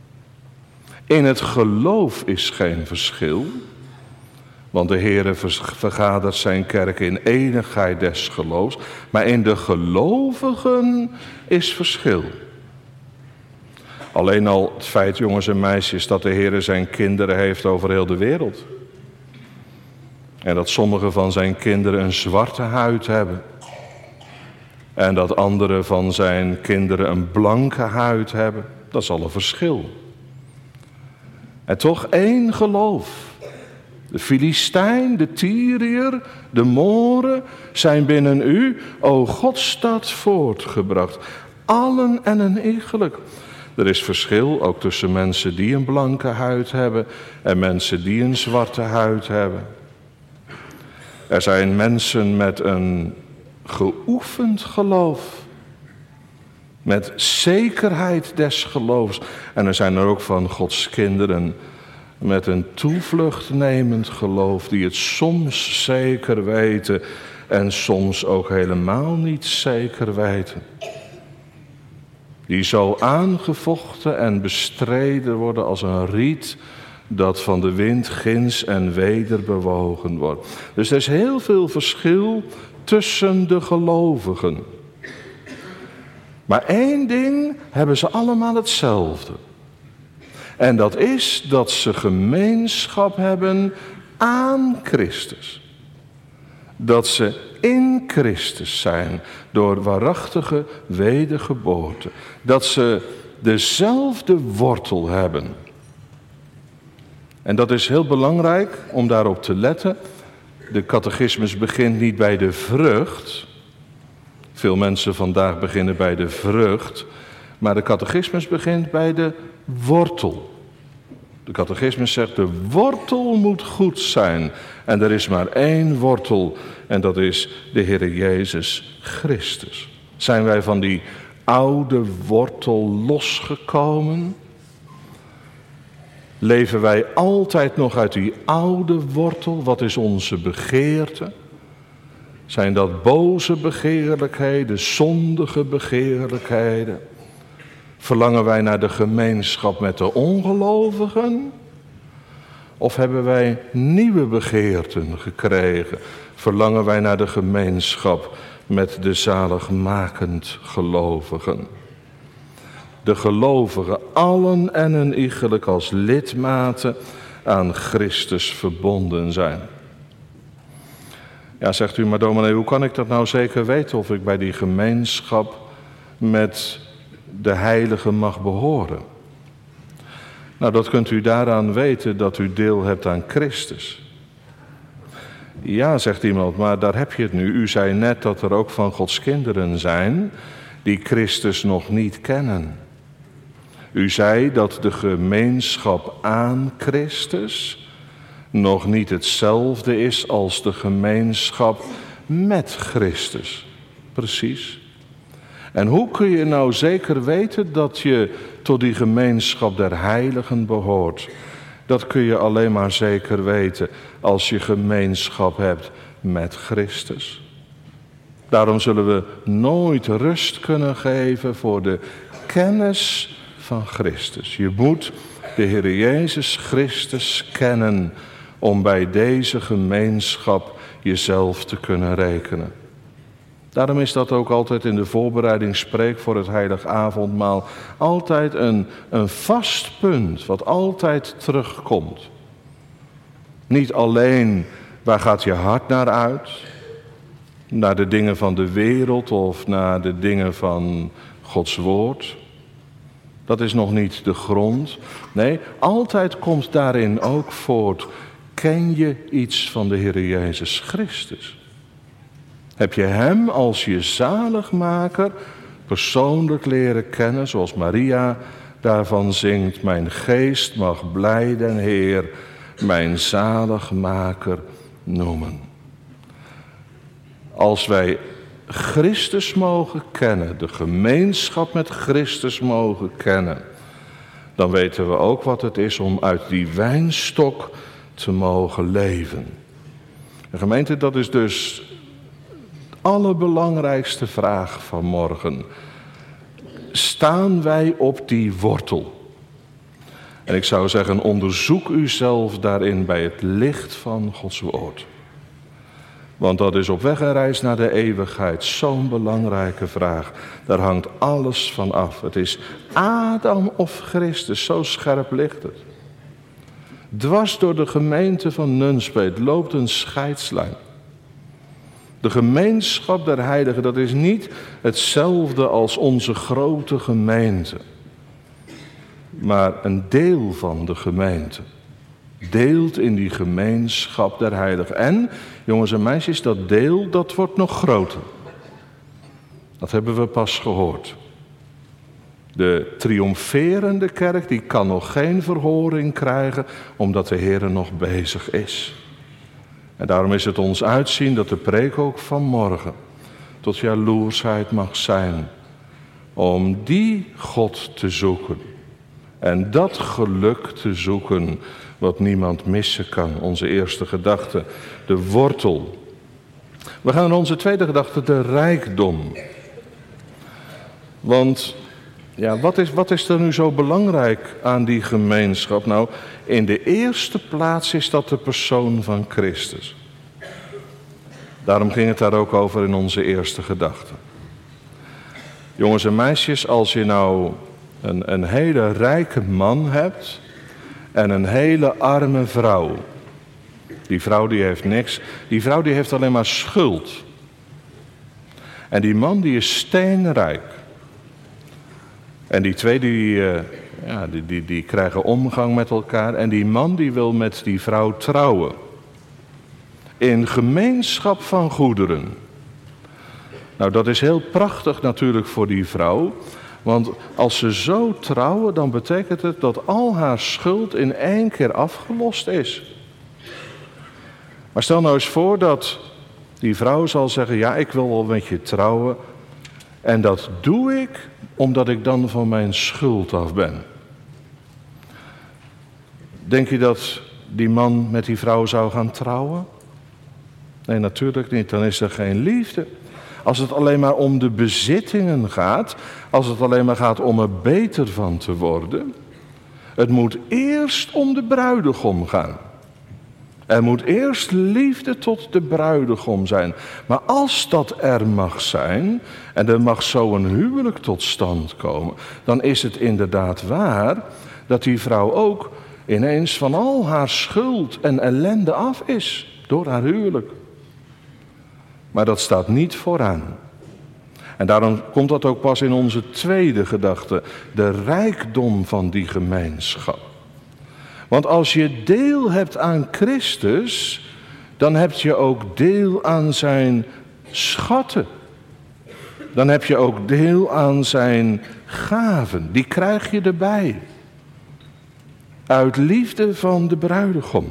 In het geloof is geen verschil, want de Heere vergadert zijn kerk in enigheid des geloofs. Maar in de gelovigen is verschil. Alleen al het feit, jongens en meisjes, dat de Heer zijn kinderen heeft over heel de wereld. En dat sommige van zijn kinderen een zwarte huid hebben. En dat andere van zijn kinderen een blanke huid hebben. Dat is al een verschil. En toch één geloof. De Filistijn, de Tyriër, de Moren zijn binnen u, o Godstad, voortgebracht. Allen en een iegelijk. Er is verschil ook tussen mensen die een blanke huid hebben en mensen die een zwarte huid hebben. Er zijn mensen met een geoefend geloof. Met zekerheid des geloofs. En er zijn er ook van Gods kinderen met een toevluchtnemend geloof, die het soms zeker weten en soms ook helemaal niet zeker weten. Die zo aangevochten en bestreden worden als een riet dat van de wind ginds en weder bewogen wordt. Dus er is heel veel verschil tussen de gelovigen. Maar één ding hebben ze allemaal hetzelfde. En dat is dat ze gemeenschap hebben aan Christus. Dat ze in Christus zijn door waarachtige wedergeboorte. Dat ze dezelfde wortel hebben. En dat is heel belangrijk om daarop te letten. De catechismus begint niet bij de vrucht. Veel mensen vandaag beginnen bij de vrucht. Maar de catechismus begint bij de wortel. De catechismus zegt de wortel moet goed zijn. En er is maar één wortel. En dat is de Heer Jezus Christus. Zijn wij van die oude wortel losgekomen? Leven wij altijd nog uit die oude wortel? Wat is onze begeerte? Zijn dat boze begeerlijkheden, zondige begeerlijkheden? Verlangen wij naar de gemeenschap met de ongelovigen? Of hebben wij nieuwe begeerten gekregen? Verlangen wij naar de gemeenschap met de zaligmakend gelovigen? De gelovigen, allen en een iegelijk als lidmaten aan Christus verbonden zijn. Ja, zegt u, maar dominee, hoe kan ik dat nou zeker weten of ik bij die gemeenschap met de heiligen mag behoren? Nou, dat kunt u daaraan weten dat u deel hebt aan Christus. Ja, zegt iemand, maar daar heb je het nu. U zei net dat er ook van Gods kinderen zijn die Christus nog niet kennen. U zei dat de gemeenschap aan Christus nog niet hetzelfde is als de gemeenschap met Christus. Precies. En hoe kun je nou zeker weten dat je tot die gemeenschap der heiligen behoort? Dat kun je alleen maar zeker weten als je gemeenschap hebt met Christus. Daarom zullen we nooit rust kunnen geven voor de kennis van Christus. Je moet de Heer Jezus Christus kennen om bij deze gemeenschap jezelf te kunnen rekenen. Daarom is dat ook altijd in de voorbereidingsspreek voor het heilig avondmaal altijd een, een vast punt wat altijd terugkomt. Niet alleen waar gaat je hart naar uit, naar de dingen van de wereld of naar de dingen van Gods woord. Dat is nog niet de grond. Nee, altijd komt daarin ook voort, ken je iets van de Heer Jezus Christus? Heb je Hem als je zaligmaker persoonlijk leren kennen, zoals Maria daarvan zingt, mijn geest mag blij den Heer, mijn zaligmaker noemen. Als wij Christus mogen kennen, de gemeenschap met Christus mogen kennen, dan weten we ook wat het is om uit die wijnstok te mogen leven. En gemeente, dat is dus de allerbelangrijkste vraag van morgen. Staan wij op die wortel? En ik zou zeggen, onderzoek uzelf daarin bij het licht van Gods woord. Want dat is op weg en reis naar de eeuwigheid zo'n belangrijke vraag. Daar hangt alles van af. Het is Adam of Christus, zo scherp ligt het. Dwars door de gemeente van Nunspeet loopt een scheidslijn. De gemeenschap der heiligen, dat is niet hetzelfde als onze grote gemeente. Maar een deel van de gemeente deelt in die gemeenschap der heiligen. En, jongens en meisjes, dat deel, dat wordt nog groter. Dat hebben we pas gehoord. De triomferende kerk, die kan nog geen verhoring krijgen, omdat de Heer nog bezig is. En daarom is het ons uitzien dat de preek ook vanmorgen tot jaloersheid mag zijn. Om die God te zoeken. En dat geluk te zoeken wat niemand missen kan. Onze eerste gedachte, de wortel. We gaan naar onze tweede gedachte, de rijkdom. Want ja, wat is, wat is er nu zo belangrijk aan die gemeenschap? Nou, in de eerste plaats is dat de persoon van Christus. Daarom ging het daar ook over in onze eerste gedachte. Jongens en meisjes, als je nou een, een hele rijke man hebt en een hele arme vrouw. Die vrouw die heeft niks, die vrouw die heeft alleen maar schuld. En die man die is steenrijk. En die twee die, uh, ja, die, die, die krijgen omgang met elkaar. En die man die wil met die vrouw trouwen. In gemeenschap van goederen. Nou, dat is heel prachtig natuurlijk voor die vrouw. Want als ze zo trouwen, dan betekent het dat al haar schuld in één keer afgelost is. Maar stel nou eens voor dat die vrouw zal zeggen, ja, ik wil wel met je trouwen. En dat doe ik omdat ik dan van mijn schuld af ben. Denk je dat die man met die vrouw zou gaan trouwen? Nee, natuurlijk niet. Dan is er geen liefde. Als het alleen maar om de bezittingen gaat, als het alleen maar gaat om er beter van te worden. Het moet eerst om de bruidegom gaan. Er moet eerst liefde tot de bruidegom zijn. Maar als dat er mag zijn, en er mag zo een huwelijk tot stand komen, dan is het inderdaad waar dat die vrouw ook ineens van al haar schuld en ellende af is door haar huwelijk. Maar dat staat niet vooraan. En daarom komt dat ook pas in onze tweede gedachte, de rijkdom van die gemeenschap. Want als je deel hebt aan Christus, dan heb je ook deel aan zijn schatten. Dan heb je ook deel aan zijn gaven. Die krijg je erbij. Uit liefde van de bruidegom.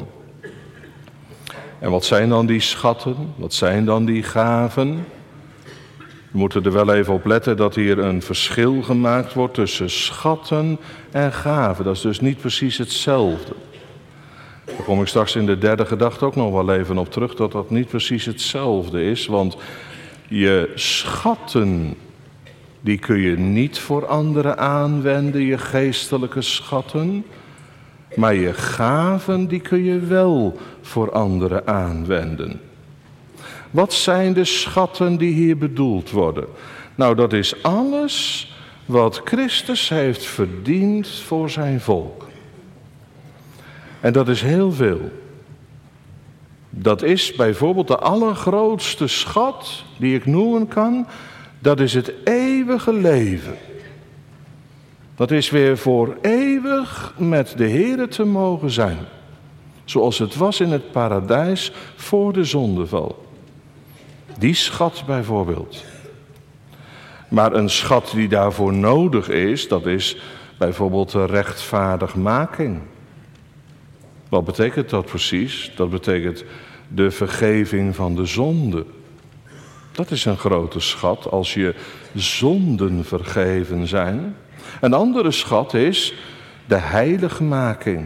En wat zijn dan die schatten? Wat zijn dan die gaven? We moeten er wel even op letten dat hier een verschil gemaakt wordt tussen schatten en gaven. Dat is dus niet precies hetzelfde. Daar kom ik straks in de derde gedachte ook nog wel even op terug, dat dat niet precies hetzelfde is. Want je schatten, die kun je niet voor anderen aanwenden, je geestelijke schatten. Maar je gaven, die kun je wel voor anderen aanwenden. Wat zijn de schatten die hier bedoeld worden? Nou, dat is alles wat Christus heeft verdiend voor zijn volk. En dat is heel veel. Dat is bijvoorbeeld de allergrootste schat die ik noemen kan. Dat is het eeuwige leven. Dat is weer voor eeuwig met de Heere te mogen zijn. Zoals het was in het paradijs voor de zondeval. Die schat bijvoorbeeld. Maar een schat die daarvoor nodig is, dat is bijvoorbeeld de rechtvaardigmaking. Wat betekent dat precies? Dat betekent de vergeving van de zonde. Dat is een grote schat als je zonden vergeven zijn. Een andere schat is de heiligmaking.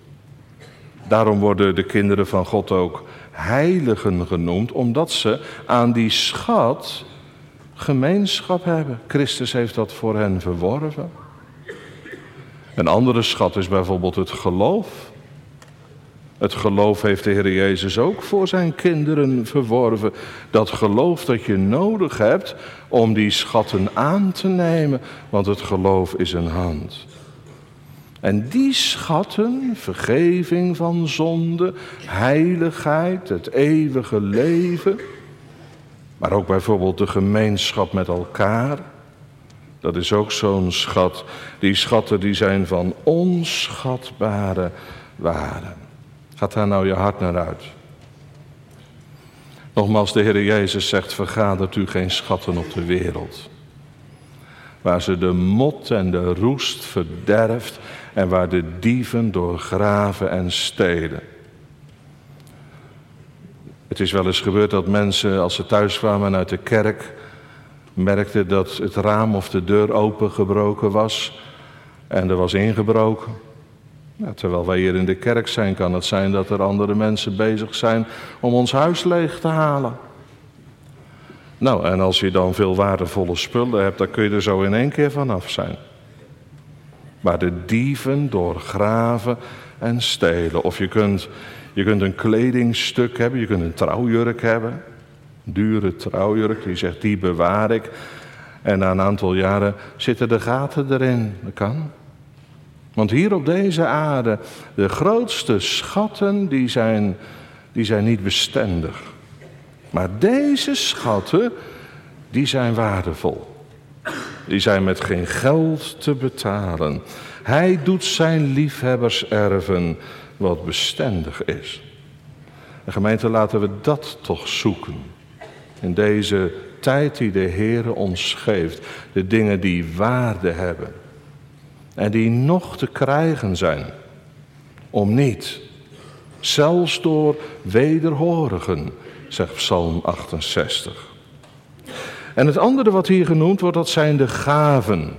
Daarom worden de kinderen van God ook heiligen genoemd, omdat ze aan die schat gemeenschap hebben. Christus heeft dat voor hen verworven. Een andere schat is bijvoorbeeld het geloof. Het geloof heeft de Heer Jezus ook voor zijn kinderen verworven. Dat geloof dat je nodig hebt om die schatten aan te nemen, want het geloof is een hand. En die schatten, vergeving van zonde, heiligheid, het eeuwige leven, maar ook bijvoorbeeld de gemeenschap met elkaar, dat is ook zo'n schat. Die schatten die zijn van onschatbare waarde. Gaat daar nou je hart naar uit? Nogmaals, de Heer Jezus zegt, vergadert u geen schatten op de wereld, waar ze de mot en de roest verderft en waar de dieven doorgraven en stelen. Het is wel eens gebeurd dat mensen, als ze thuis kwamen uit de kerk, merkten dat het raam of de deur opengebroken was en er was ingebroken. Ja, terwijl wij hier in de kerk zijn, kan het zijn dat er andere mensen bezig zijn om ons huis leeg te halen. Nou, en als je dan veel waardevolle spullen hebt, dan kun je er zo in één keer vanaf zijn. Waar de dieven doorgraven en stelen. Of je kunt, je kunt een kledingstuk hebben, je kunt een trouwjurk hebben. Een dure trouwjurk, die zegt, die bewaar ik. En na een aantal jaren zitten de gaten erin. Dat kan. Want hier op deze aarde, de grootste schatten, die zijn, die zijn niet bestendig. Maar deze schatten, die zijn waardevol. Die zijn met geen geld te betalen. Hij doet zijn liefhebbers erven wat bestendig is. En gemeente, laten we dat toch zoeken. In deze tijd die de Heer ons geeft. De dingen die waarde hebben. En die nog te krijgen zijn. Om niet. Zelfs door wederhorigen, zegt Psalm achtenzestig. En het andere wat hier genoemd wordt, dat zijn de gaven.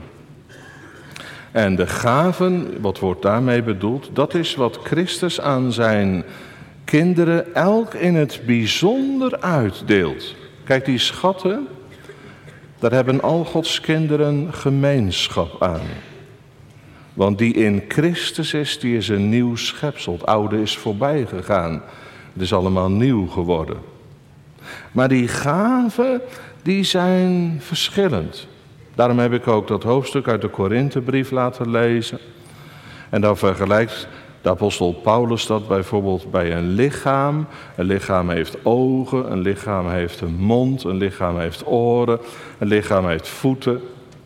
En de gaven, wat wordt daarmee bedoeld? Dat is wat Christus aan zijn kinderen elk in het bijzonder uitdeelt. Kijk, die schatten, daar hebben al Gods kinderen gemeenschap aan. Want die in Christus is, die is een nieuw schepsel. Het oude is voorbij gegaan. Het is allemaal nieuw geworden. Maar die gaven, die zijn verschillend. Daarom heb ik ook dat hoofdstuk uit de Korinthebrief laten lezen. En dan vergelijkt de apostel Paulus dat bijvoorbeeld bij een lichaam. Een lichaam heeft ogen, een lichaam heeft een mond, een lichaam heeft oren, een lichaam heeft voeten.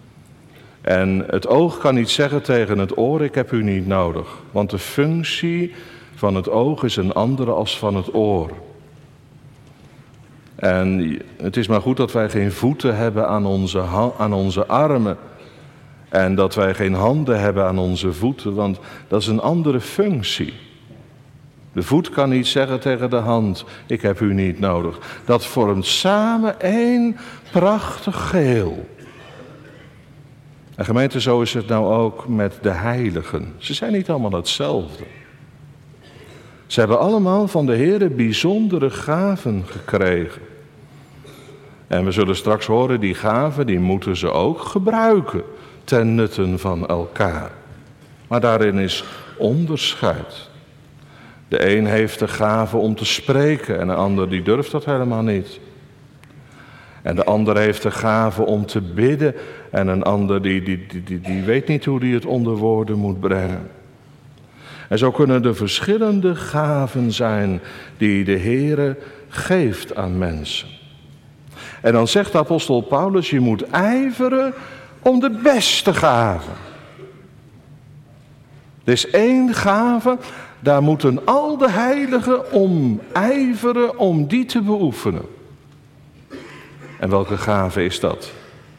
En het oog kan niet zeggen tegen het oor, ik heb u niet nodig. Want de functie van het oog is een andere als van het oor. En het is maar goed dat wij geen voeten hebben aan onze, aan onze armen. En dat wij geen handen hebben aan onze voeten, want dat is een andere functie. De voet kan niet zeggen tegen de hand, ik heb u niet nodig. Dat vormt samen één prachtig geheel. En gemeente, zo is het nou ook met de heiligen. Ze zijn niet allemaal hetzelfde. Ze hebben allemaal van de Heere bijzondere gaven gekregen. En we zullen straks horen, die gaven, die moeten ze ook gebruiken ten nutte van elkaar. Maar daarin is onderscheid. De een heeft de gave om te spreken en de ander die durft dat helemaal niet. En de ander heeft de gave om te bidden en een ander die, die, die, die, die weet niet hoe hij het onder woorden moet brengen. En zo kunnen er verschillende gaven zijn die de Heere geeft aan mensen. En dan zegt de apostel Paulus, je moet ijveren om de beste gave. Er is één gave, daar moeten al de heiligen om ijveren om die te beoefenen. En welke gave is dat?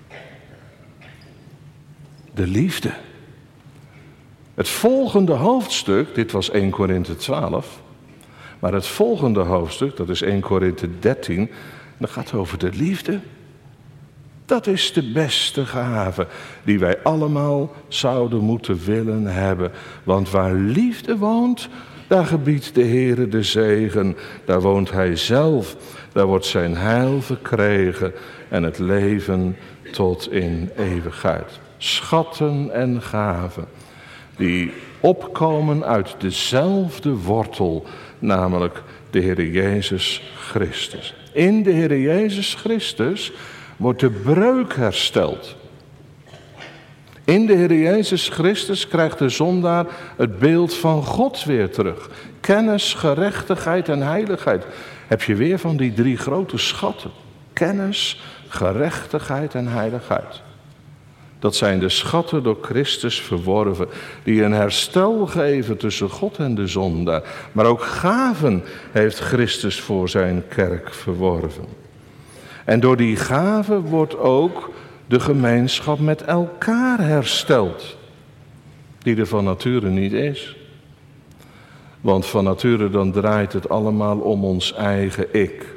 De liefde. Het volgende hoofdstuk, dit was eerste Korinthe twaalf, maar het volgende hoofdstuk, dat is eerste Korinthe dertien, dat gaat over de liefde. Dat is de beste gave die wij allemaal zouden moeten willen hebben. Want waar liefde woont, daar gebiedt de Heere de zegen. Daar woont Hij zelf, daar wordt zijn heil verkregen en het leven tot in eeuwigheid. Schatten en gaven. die opkomen uit dezelfde wortel, namelijk de Heer Jezus Christus. In de Heer Jezus Christus wordt de breuk hersteld. In de Heer Jezus Christus krijgt de zondaar het beeld van God weer terug. Kennis, gerechtigheid en heiligheid. Heb je weer van die drie grote schatten. Kennis, gerechtigheid en heiligheid. Dat zijn de schatten door Christus verworven, die een herstel geven tussen God en de zondaar. Maar ook gaven heeft Christus voor zijn kerk verworven. En door die gaven wordt ook de gemeenschap met elkaar hersteld, die er van nature niet is. Want van nature dan draait het allemaal om ons eigen ik.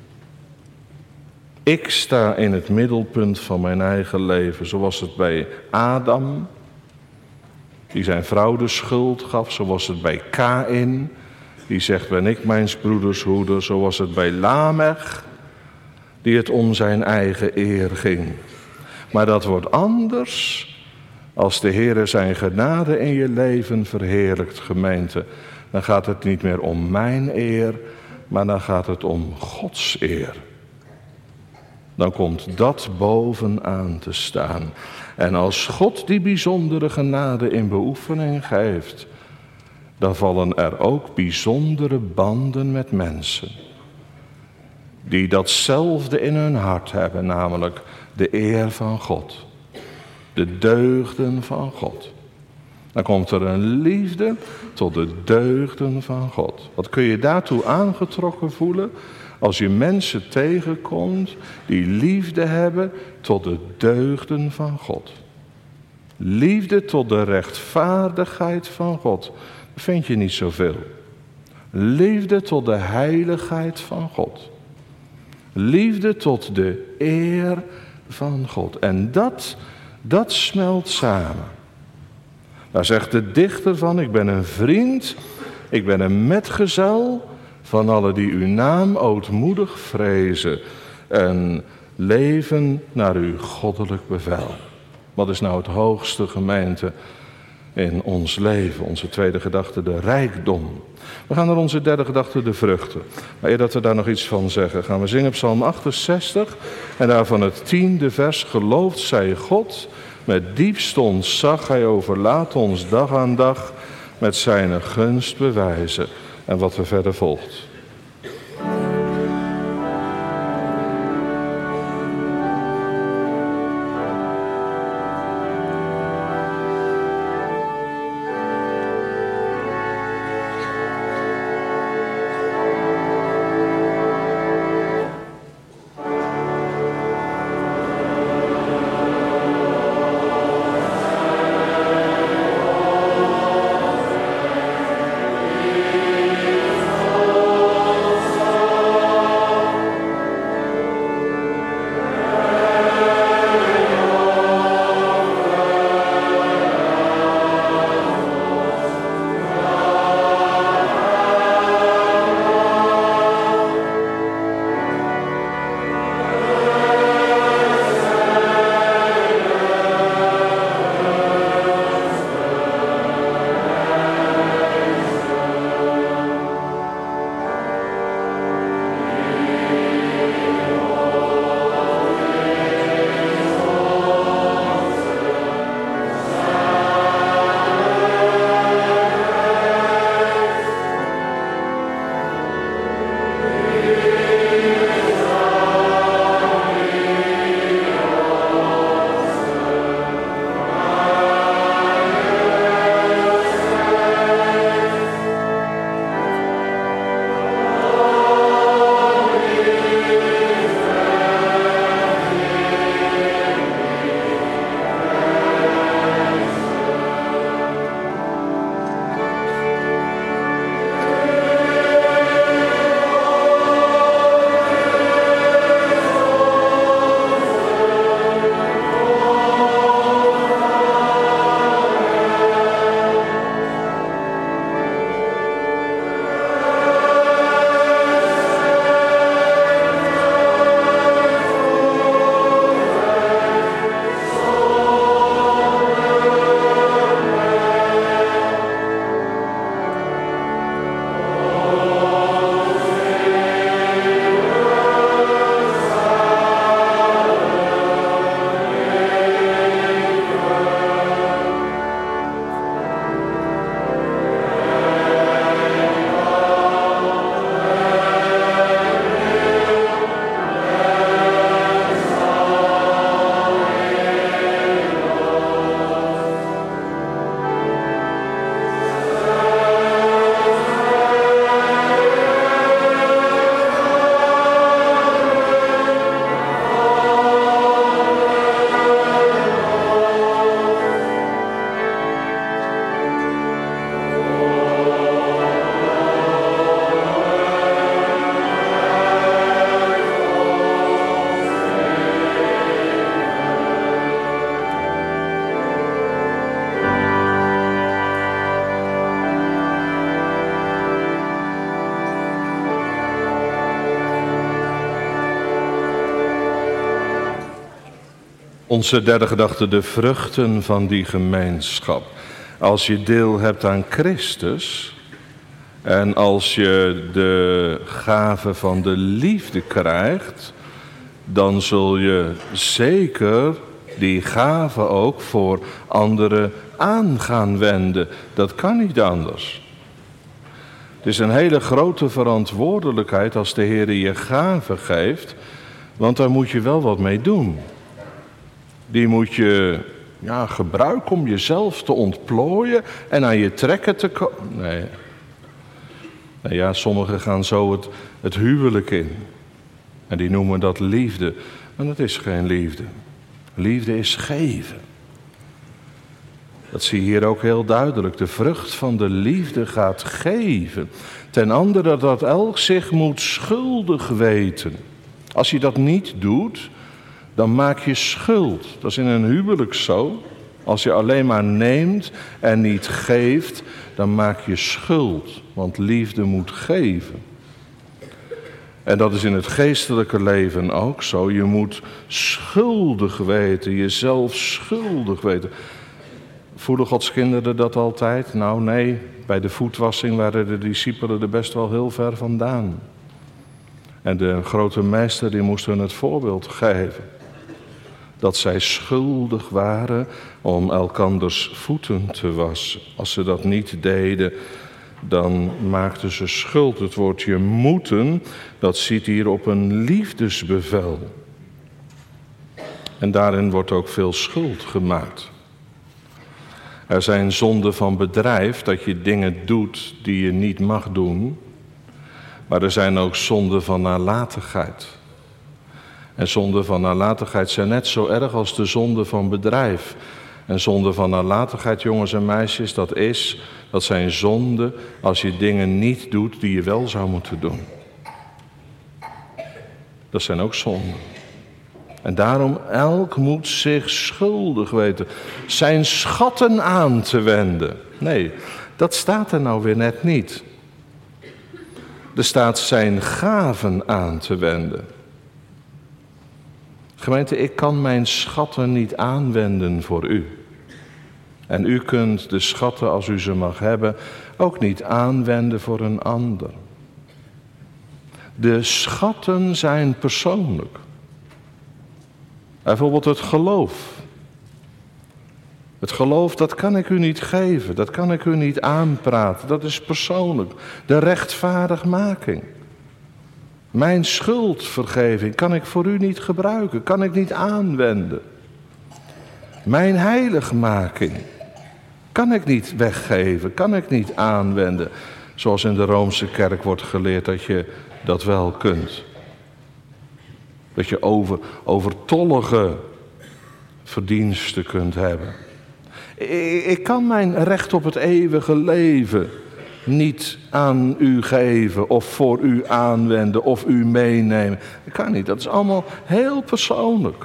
Ik sta in het middelpunt van mijn eigen leven, zoals het bij Adam, die zijn vrouw de schuld gaf, zoals het bij Kaïn, die zegt ben ik mijns broeders hoeder, zoals het bij Lamech, die het om zijn eigen eer ging. Maar dat wordt anders als de Heere zijn genade in je leven verheerlijkt, gemeente. Dan gaat het niet meer om mijn eer, maar dan gaat het om Gods eer. Dan komt dat bovenaan te staan. En als God die bijzondere genade in beoefening geeft, dan vallen er ook bijzondere banden met mensen. Die datzelfde in hun hart hebben, namelijk de eer van God. De deugden van God. Dan komt er een liefde tot de deugden van God. Wat kun je daartoe aangetrokken voelen? Als je mensen tegenkomt die liefde hebben tot de deugden van God. Liefde tot de rechtvaardigheid van God. Dat vind je niet zoveel. Liefde tot de heiligheid van God. Liefde tot de eer van God. En dat, dat smelt samen. Daar zegt de dichter van, ik ben een vriend, ik ben een metgezel van allen die uw naam ootmoedig vrezen en leven naar uw goddelijk bevel. Wat is nou het hoogste, gemeente, in ons leven? Onze tweede gedachte, de rijkdom. We gaan naar onze derde gedachte, de vruchten. Maar eer dat we daar nog iets van zeggen, gaan we zingen Psalm achtenzestig. En daarvan het tiende vers, geloofd zij God, met diepst ontzag hij overlaat ons dag aan dag met zijn gunst bewijzen. En wat er verder volgt. Oh Onze derde gedachte, de vruchten van die gemeenschap. Als je deel hebt aan Christus en als je de gave van de liefde krijgt, dan zul je zeker die gave ook voor anderen aan gaan wenden. Dat kan niet anders. Het is een hele grote verantwoordelijkheid als de Heer je gave geeft, want daar moet je wel wat mee doen. Die moet je ja, gebruiken om jezelf te ontplooien en aan je trekken te komen. Nee. Nou ja, sommigen gaan zo het, het huwelijk in. En die noemen dat liefde. Maar dat is geen liefde. Liefde is geven. Dat zie je hier ook heel duidelijk. De vrucht van de liefde gaat geven. Ten andere dat elk zich moet schuldig weten. Als je dat niet doet, dan maak je schuld. Dat is in een huwelijk zo. Als je alleen maar neemt en niet geeft, dan maak je schuld. Want liefde moet geven. En dat is in het geestelijke leven ook zo. Je moet schuldig weten, jezelf schuldig weten. Voelen Gods kinderen dat altijd? Nou nee, bij de voetwassing waren de discipelen er best wel heel ver vandaan. En de grote meester die moest hun het voorbeeld geven. Dat zij schuldig waren om elkanders voeten te wassen. Als ze dat niet deden, dan maakten ze schuld. Het woordje moeten, dat ziet hier op een liefdesbevel. En daarin wordt ook veel schuld gemaakt. Er zijn zonden van bedrijf, dat je dingen doet die je niet mag doen. Maar er zijn ook zonden van nalatigheid. En zonden van nalatigheid zijn net zo erg als de zonden van bedrijf. En zonden van nalatigheid, jongens en meisjes, dat is, dat zijn zonden als je dingen niet doet die je wel zou moeten doen. Dat zijn ook zonden. En daarom, elk moet zich schuldig weten. Zijn schatten aan te wenden. Nee, dat staat er nou weer net niet. Er staat zijn gaven aan te wenden. Gemeente, ik kan mijn schatten niet aanwenden voor u. En u kunt de schatten, als u ze mag hebben, ook niet aanwenden voor een ander. De schatten zijn persoonlijk. Bijvoorbeeld het geloof. Het geloof, dat kan ik u niet geven, dat kan ik u niet aanpraten, dat is persoonlijk. De rechtvaardigmaking. Mijn schuldvergeving kan ik voor u niet gebruiken, kan ik niet aanwenden. Mijn heiligmaking kan ik niet weggeven, kan ik niet aanwenden. Zoals in de Roomse kerk wordt geleerd dat je dat wel kunt. Dat je over, overtollige verdiensten kunt hebben. Ik, ik kan mijn recht op het eeuwige leven niet aan u geven of voor u aanwenden of u meenemen. Dat kan niet, dat is allemaal heel persoonlijk.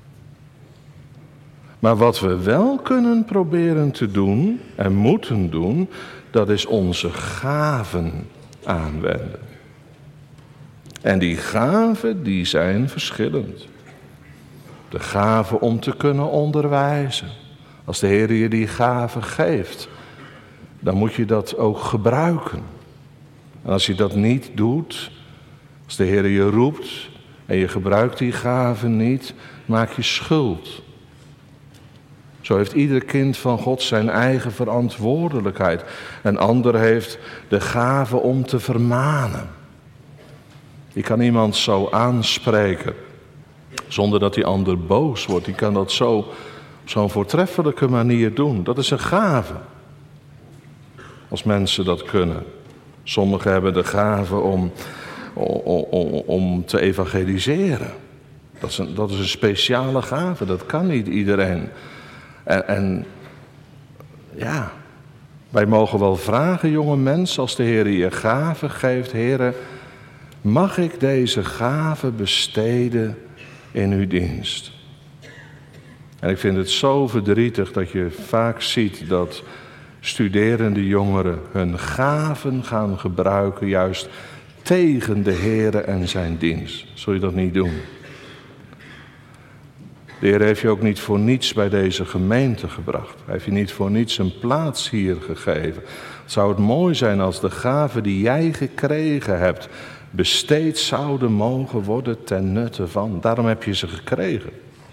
Maar wat we wel kunnen proberen te doen en moeten doen, dat is onze gaven aanwenden. En die gaven, die zijn verschillend. De gave om te kunnen onderwijzen. Als de Heer je die gave geeft, dan moet je dat ook gebruiken. En als je dat niet doet, als de Heer je roept en je gebruikt die gave niet, maak je schuld. Zo heeft ieder kind van God zijn eigen verantwoordelijkheid. Een ander heeft de gave om te vermanen. Die kan iemand zo aanspreken, zonder dat die ander boos wordt. Die kan dat zo op zo'n voortreffelijke manier doen. Dat is een gave. Als mensen dat kunnen. Sommigen hebben de gave om, om, om te evangeliseren. Dat is, een, dat is een speciale gave, dat kan niet iedereen. En, en ja, wij mogen wel vragen, jonge mensen, als de Heer je gave geeft, Heere, mag ik deze gave besteden in uw dienst? En ik vind het zo verdrietig dat je vaak ziet dat studerende jongeren hun gaven gaan gebruiken juist tegen de Heere en zijn dienst. Zul je dat niet doen? De Heer heeft je ook niet voor niets bij deze gemeente gebracht. Hij heeft je niet voor niets een plaats hier gegeven. Zou het mooi zijn als de gaven die jij gekregen hebt besteed zouden mogen worden ten nutte van. Daarom heb je ze gekregen.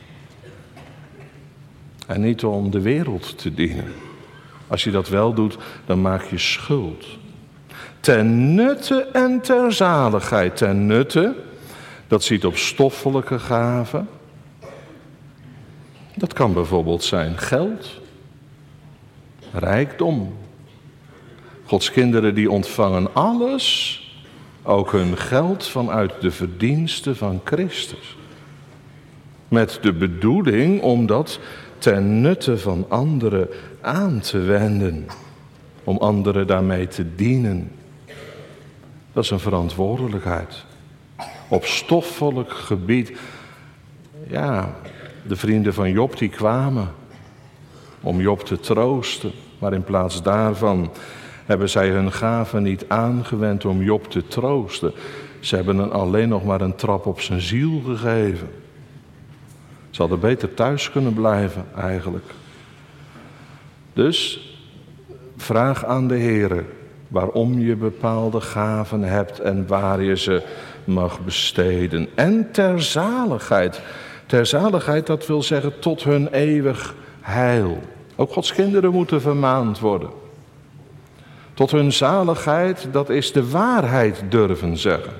En niet om de wereld te dienen. Als je dat wel doet, dan maak je schuld. Ten nutte en ter zaligheid. Ten nutte, dat ziet op stoffelijke gaven. Dat kan bijvoorbeeld zijn geld, rijkdom. Gods kinderen die ontvangen alles, ook hun geld vanuit de verdiensten van Christus. Met de bedoeling om dat ten nutte van anderen aan te wenden. Om anderen daarmee te dienen. Dat is een verantwoordelijkheid. Op stoffelijk gebied, ja, de vrienden van Job die kwamen om Job te troosten. Maar in plaats daarvan hebben zij hun gaven niet aangewend om Job te troosten. Ze hebben hem alleen nog maar een trap op zijn ziel gegeven. Ze hadden beter thuis kunnen blijven eigenlijk. Dus vraag aan de Heere waarom je bepaalde gaven hebt en waar je ze mag besteden. En ter zaligheid. Ter zaligheid, dat wil zeggen tot hun eeuwig heil. Ook Gods kinderen moeten vermaand worden. Tot hun zaligheid, dat is de waarheid durven zeggen.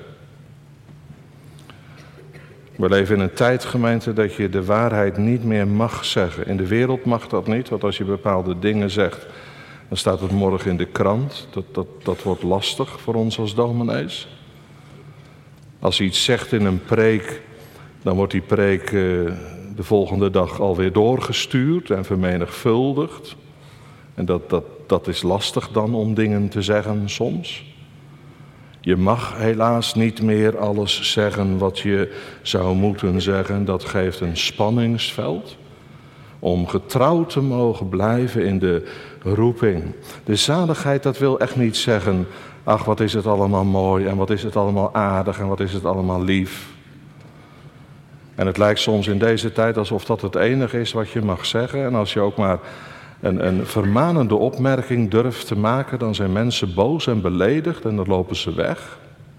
We leven in een tijd, gemeente, dat je de waarheid niet meer mag zeggen. In de wereld mag dat niet, want als je bepaalde dingen zegt, dan staat het morgen in de krant. Dat, dat, dat wordt lastig voor ons als dominees. Als je iets zegt in een preek, dan wordt die preek uh, de volgende dag alweer doorgestuurd en vermenigvuldigd. En dat, dat, dat is lastig dan om dingen te zeggen soms. Je mag helaas niet meer alles zeggen wat je zou moeten zeggen. Dat geeft een spanningsveld. Om getrouw te mogen blijven in de roeping. De zaligheid, dat wil echt niet zeggen, ach wat is het allemaal mooi en wat is het allemaal aardig en wat is het allemaal lief. En het lijkt soms in deze tijd alsof dat het enige is wat je mag zeggen. En als je ook maar een, een vermanende opmerking durft te maken, dan zijn mensen boos en beledigd en dan lopen ze weg.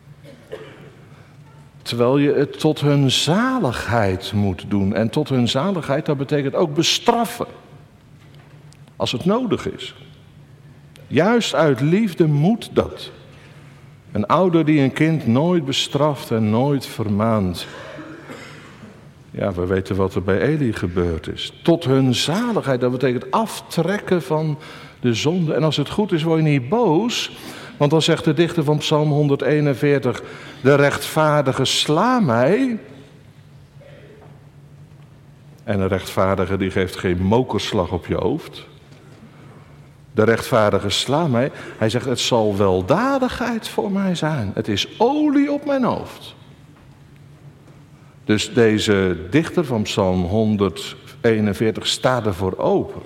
Terwijl je het tot hun zaligheid moet doen. En tot hun zaligheid, dat betekent ook bestraffen. Als het nodig is. Juist uit liefde moet dat. Een ouder die een kind nooit bestraft en nooit vermaant. Ja, we weten wat er bij Eli gebeurd is. Tot hun zaligheid, dat betekent aftrekken van de zonde. En als het goed is, word je niet boos. Want dan zegt de dichter van Psalm honderdeenenveertig... de rechtvaardige sla mij. En een rechtvaardige die geeft geen mokerslag op je hoofd. De rechtvaardige sla mij. Hij zegt, het zal weldadigheid voor mij zijn. Het is olie op mijn hoofd. Dus deze dichter van Psalm honderdeenenveertig staat ervoor open.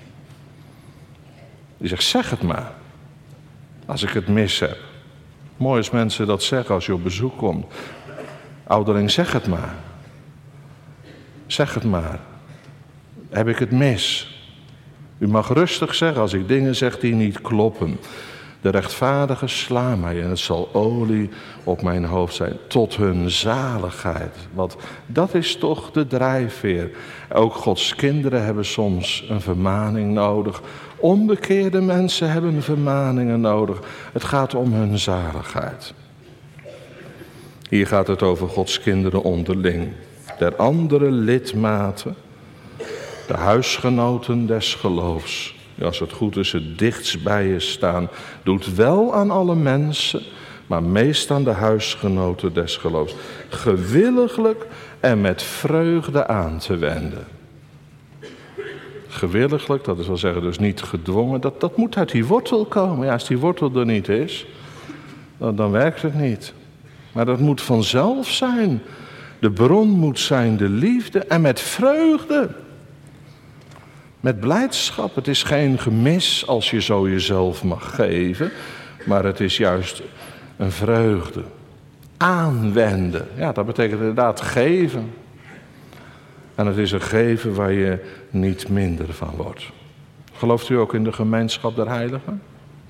Die zegt, zeg het maar. Als ik het mis heb. Mooi als mensen dat zeggen als je op bezoek komt. Ouderling, zeg het maar. Zeg het maar. Heb ik het mis? U mag rustig zeggen als ik dingen zeg die niet kloppen. De rechtvaardige sla mij en het zal olie op mijn hoofd zijn. Tot hun zaligheid. Want dat is toch de drijfveer. Ook Gods kinderen hebben soms een vermaning nodig. Onbekeerde mensen hebben vermaningen nodig. Het gaat om hun zaligheid. Hier gaat het over Gods kinderen onderling. Der andere lidmaten, de huisgenoten des geloofs. Als het goed is, het dichtst bij je staan. Doet wel aan alle mensen, maar meest aan de huisgenoten des geloofs. Gewilliglijk en met vreugde aan te wenden. Gewilliglijk, dat is wel zeggen dus niet gedwongen. Dat, dat moet uit die wortel komen. Ja, als die wortel er niet is, dan, dan werkt het niet. Maar dat moet vanzelf zijn. De bron moet zijn de liefde en met vreugde. Met blijdschap. Het is geen gemis als je zo jezelf mag geven. Maar het is juist een vreugde. Aanwenden. Ja, dat betekent inderdaad geven. En het is een geven waar je niet minder van wordt. Gelooft u ook in de gemeenschap der heiligen?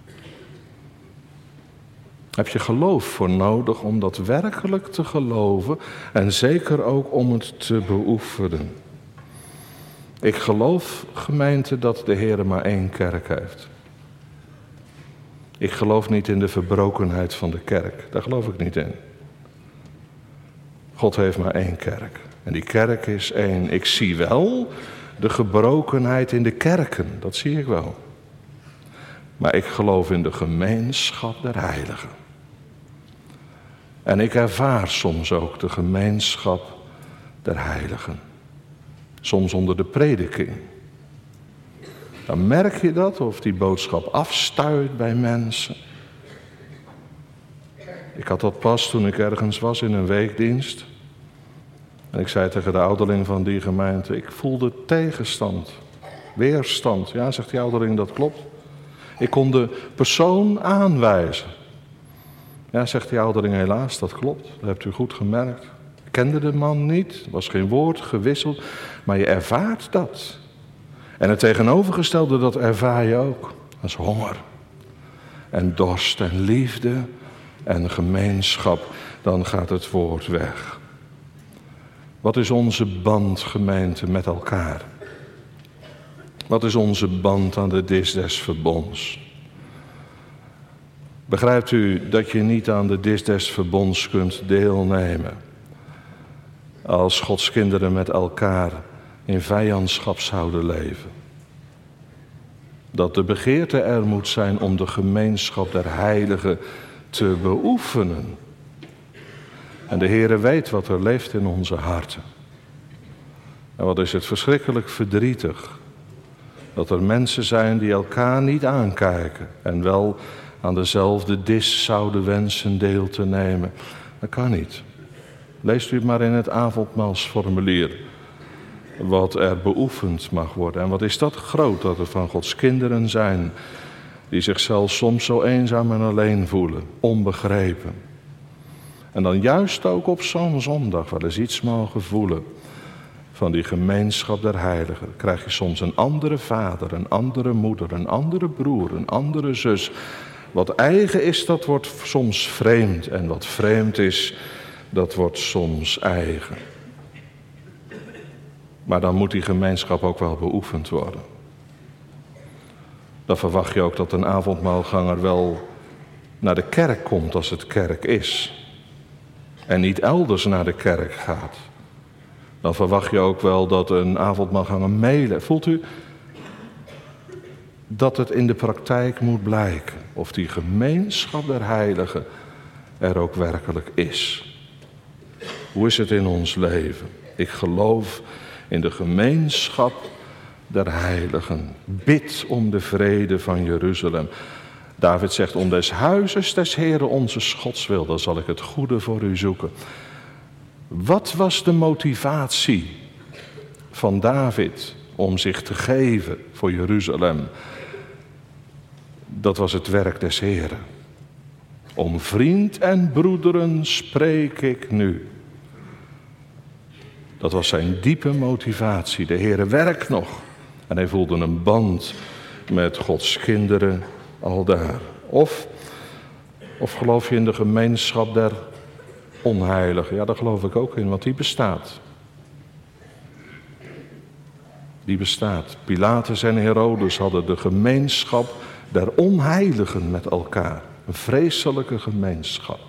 Heb je geloof voor nodig om dat werkelijk te geloven en zeker ook om het te beoefenen? Ik geloof, gemeente, dat de Heer maar één kerk heeft. Ik geloof niet in de verbrokenheid van de kerk. Daar geloof ik niet in. God heeft maar één kerk. En die kerk is één. Ik zie wel de gebrokenheid in de kerken. Dat zie ik wel. Maar ik geloof in de gemeenschap der heiligen. En ik ervaar soms ook de gemeenschap der heiligen. Soms onder de prediking. Dan merk je dat, of die boodschap afstuit bij mensen. Ik had dat pas toen ik ergens was in een weekdienst. En ik zei tegen de ouderling van die gemeente, ik voelde tegenstand, weerstand. Ja, zegt die ouderling, dat klopt. Ik kon de persoon aanwijzen. Ja, zegt die ouderling, helaas, dat klopt. Dat hebt u goed gemerkt. Ik kende de man niet, er was geen woord gewisseld, maar je ervaart dat. En het tegenovergestelde, dat ervaar je ook. Dat is honger en dorst en liefde en gemeenschap. Dan gaat het woord weg. Wat is onze band, gemeente, met elkaar? Wat is onze band aan de dis des verbonds? Begrijpt u dat je niet aan de dis des verbonds kunt deelnemen als Gods kinderen met elkaar in vijandschap zouden leven? Dat de begeerte er moet zijn om de gemeenschap der heiligen te beoefenen. En de Heere weet wat er leeft in onze harten. En wat is het verschrikkelijk verdrietig dat er mensen zijn die elkaar niet aankijken en wel aan dezelfde dis zouden wensen deel te nemen. Dat kan niet. Leest u het maar in het avondmaalsformulier wat er beoefend mag worden. En wat is dat groot dat er van Gods kinderen zijn die zichzelf soms zo eenzaam en alleen voelen, onbegrepen. En dan juist ook op zo'n zondag wel eens iets mogen voelen van die gemeenschap der heiligen. Dan krijg je soms een andere vader, een andere moeder, een andere broer, een andere zus. Wat eigen is, dat wordt soms vreemd. En wat vreemd is, dat wordt soms eigen. Maar dan moet die gemeenschap ook wel beoefend worden. Dan verwacht je ook dat een avondmaalganger wel naar de kerk komt als het kerk is. En niet elders naar de kerk gaat. Dan verwacht je ook wel dat een avondmaalganger meeleeft. Voelt u dat het in de praktijk moet blijken of die gemeenschap der heiligen er ook werkelijk is? Hoe is het in ons leven? Ik geloof in de gemeenschap der heiligen. Bid om de vrede van Jeruzalem. David zegt, om des huizes des Heeren onze Gods wil, dan zal ik het goede voor u zoeken. Wat was de motivatie van David om zich te geven voor Jeruzalem? Dat was het werk des Heeren. Om vriend en broederen spreek ik nu. Dat was zijn diepe motivatie. De Heere werkt nog. En hij voelde een band met Gods kinderen aldaar. Of, of geloof je in de gemeenschap der onheiligen? Ja, daar geloof ik ook in, want die bestaat. Die bestaat. Pilatus en Herodes hadden de gemeenschap der onheiligen met elkaar. Een vreselijke gemeenschap.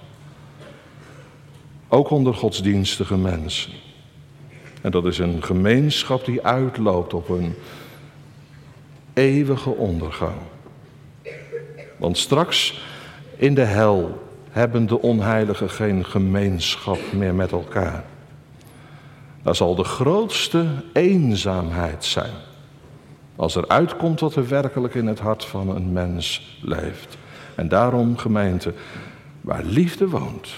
Ook onder godsdienstige mensen. En dat is een gemeenschap die uitloopt op een eeuwige ondergang. Want straks in de hel hebben de onheiligen geen gemeenschap meer met elkaar. Daar zal de grootste eenzaamheid zijn. Als er uitkomt wat er werkelijk in het hart van een mens leeft. En daarom, gemeente, waar liefde woont.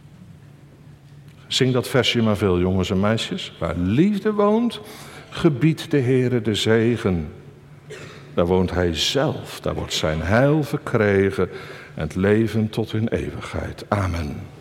Zing dat versje maar veel, jongens en meisjes. Waar liefde woont, gebiedt de Heere de zegen. Daar woont hij zelf, daar wordt zijn heil verkregen en het leven tot in eeuwigheid. Amen.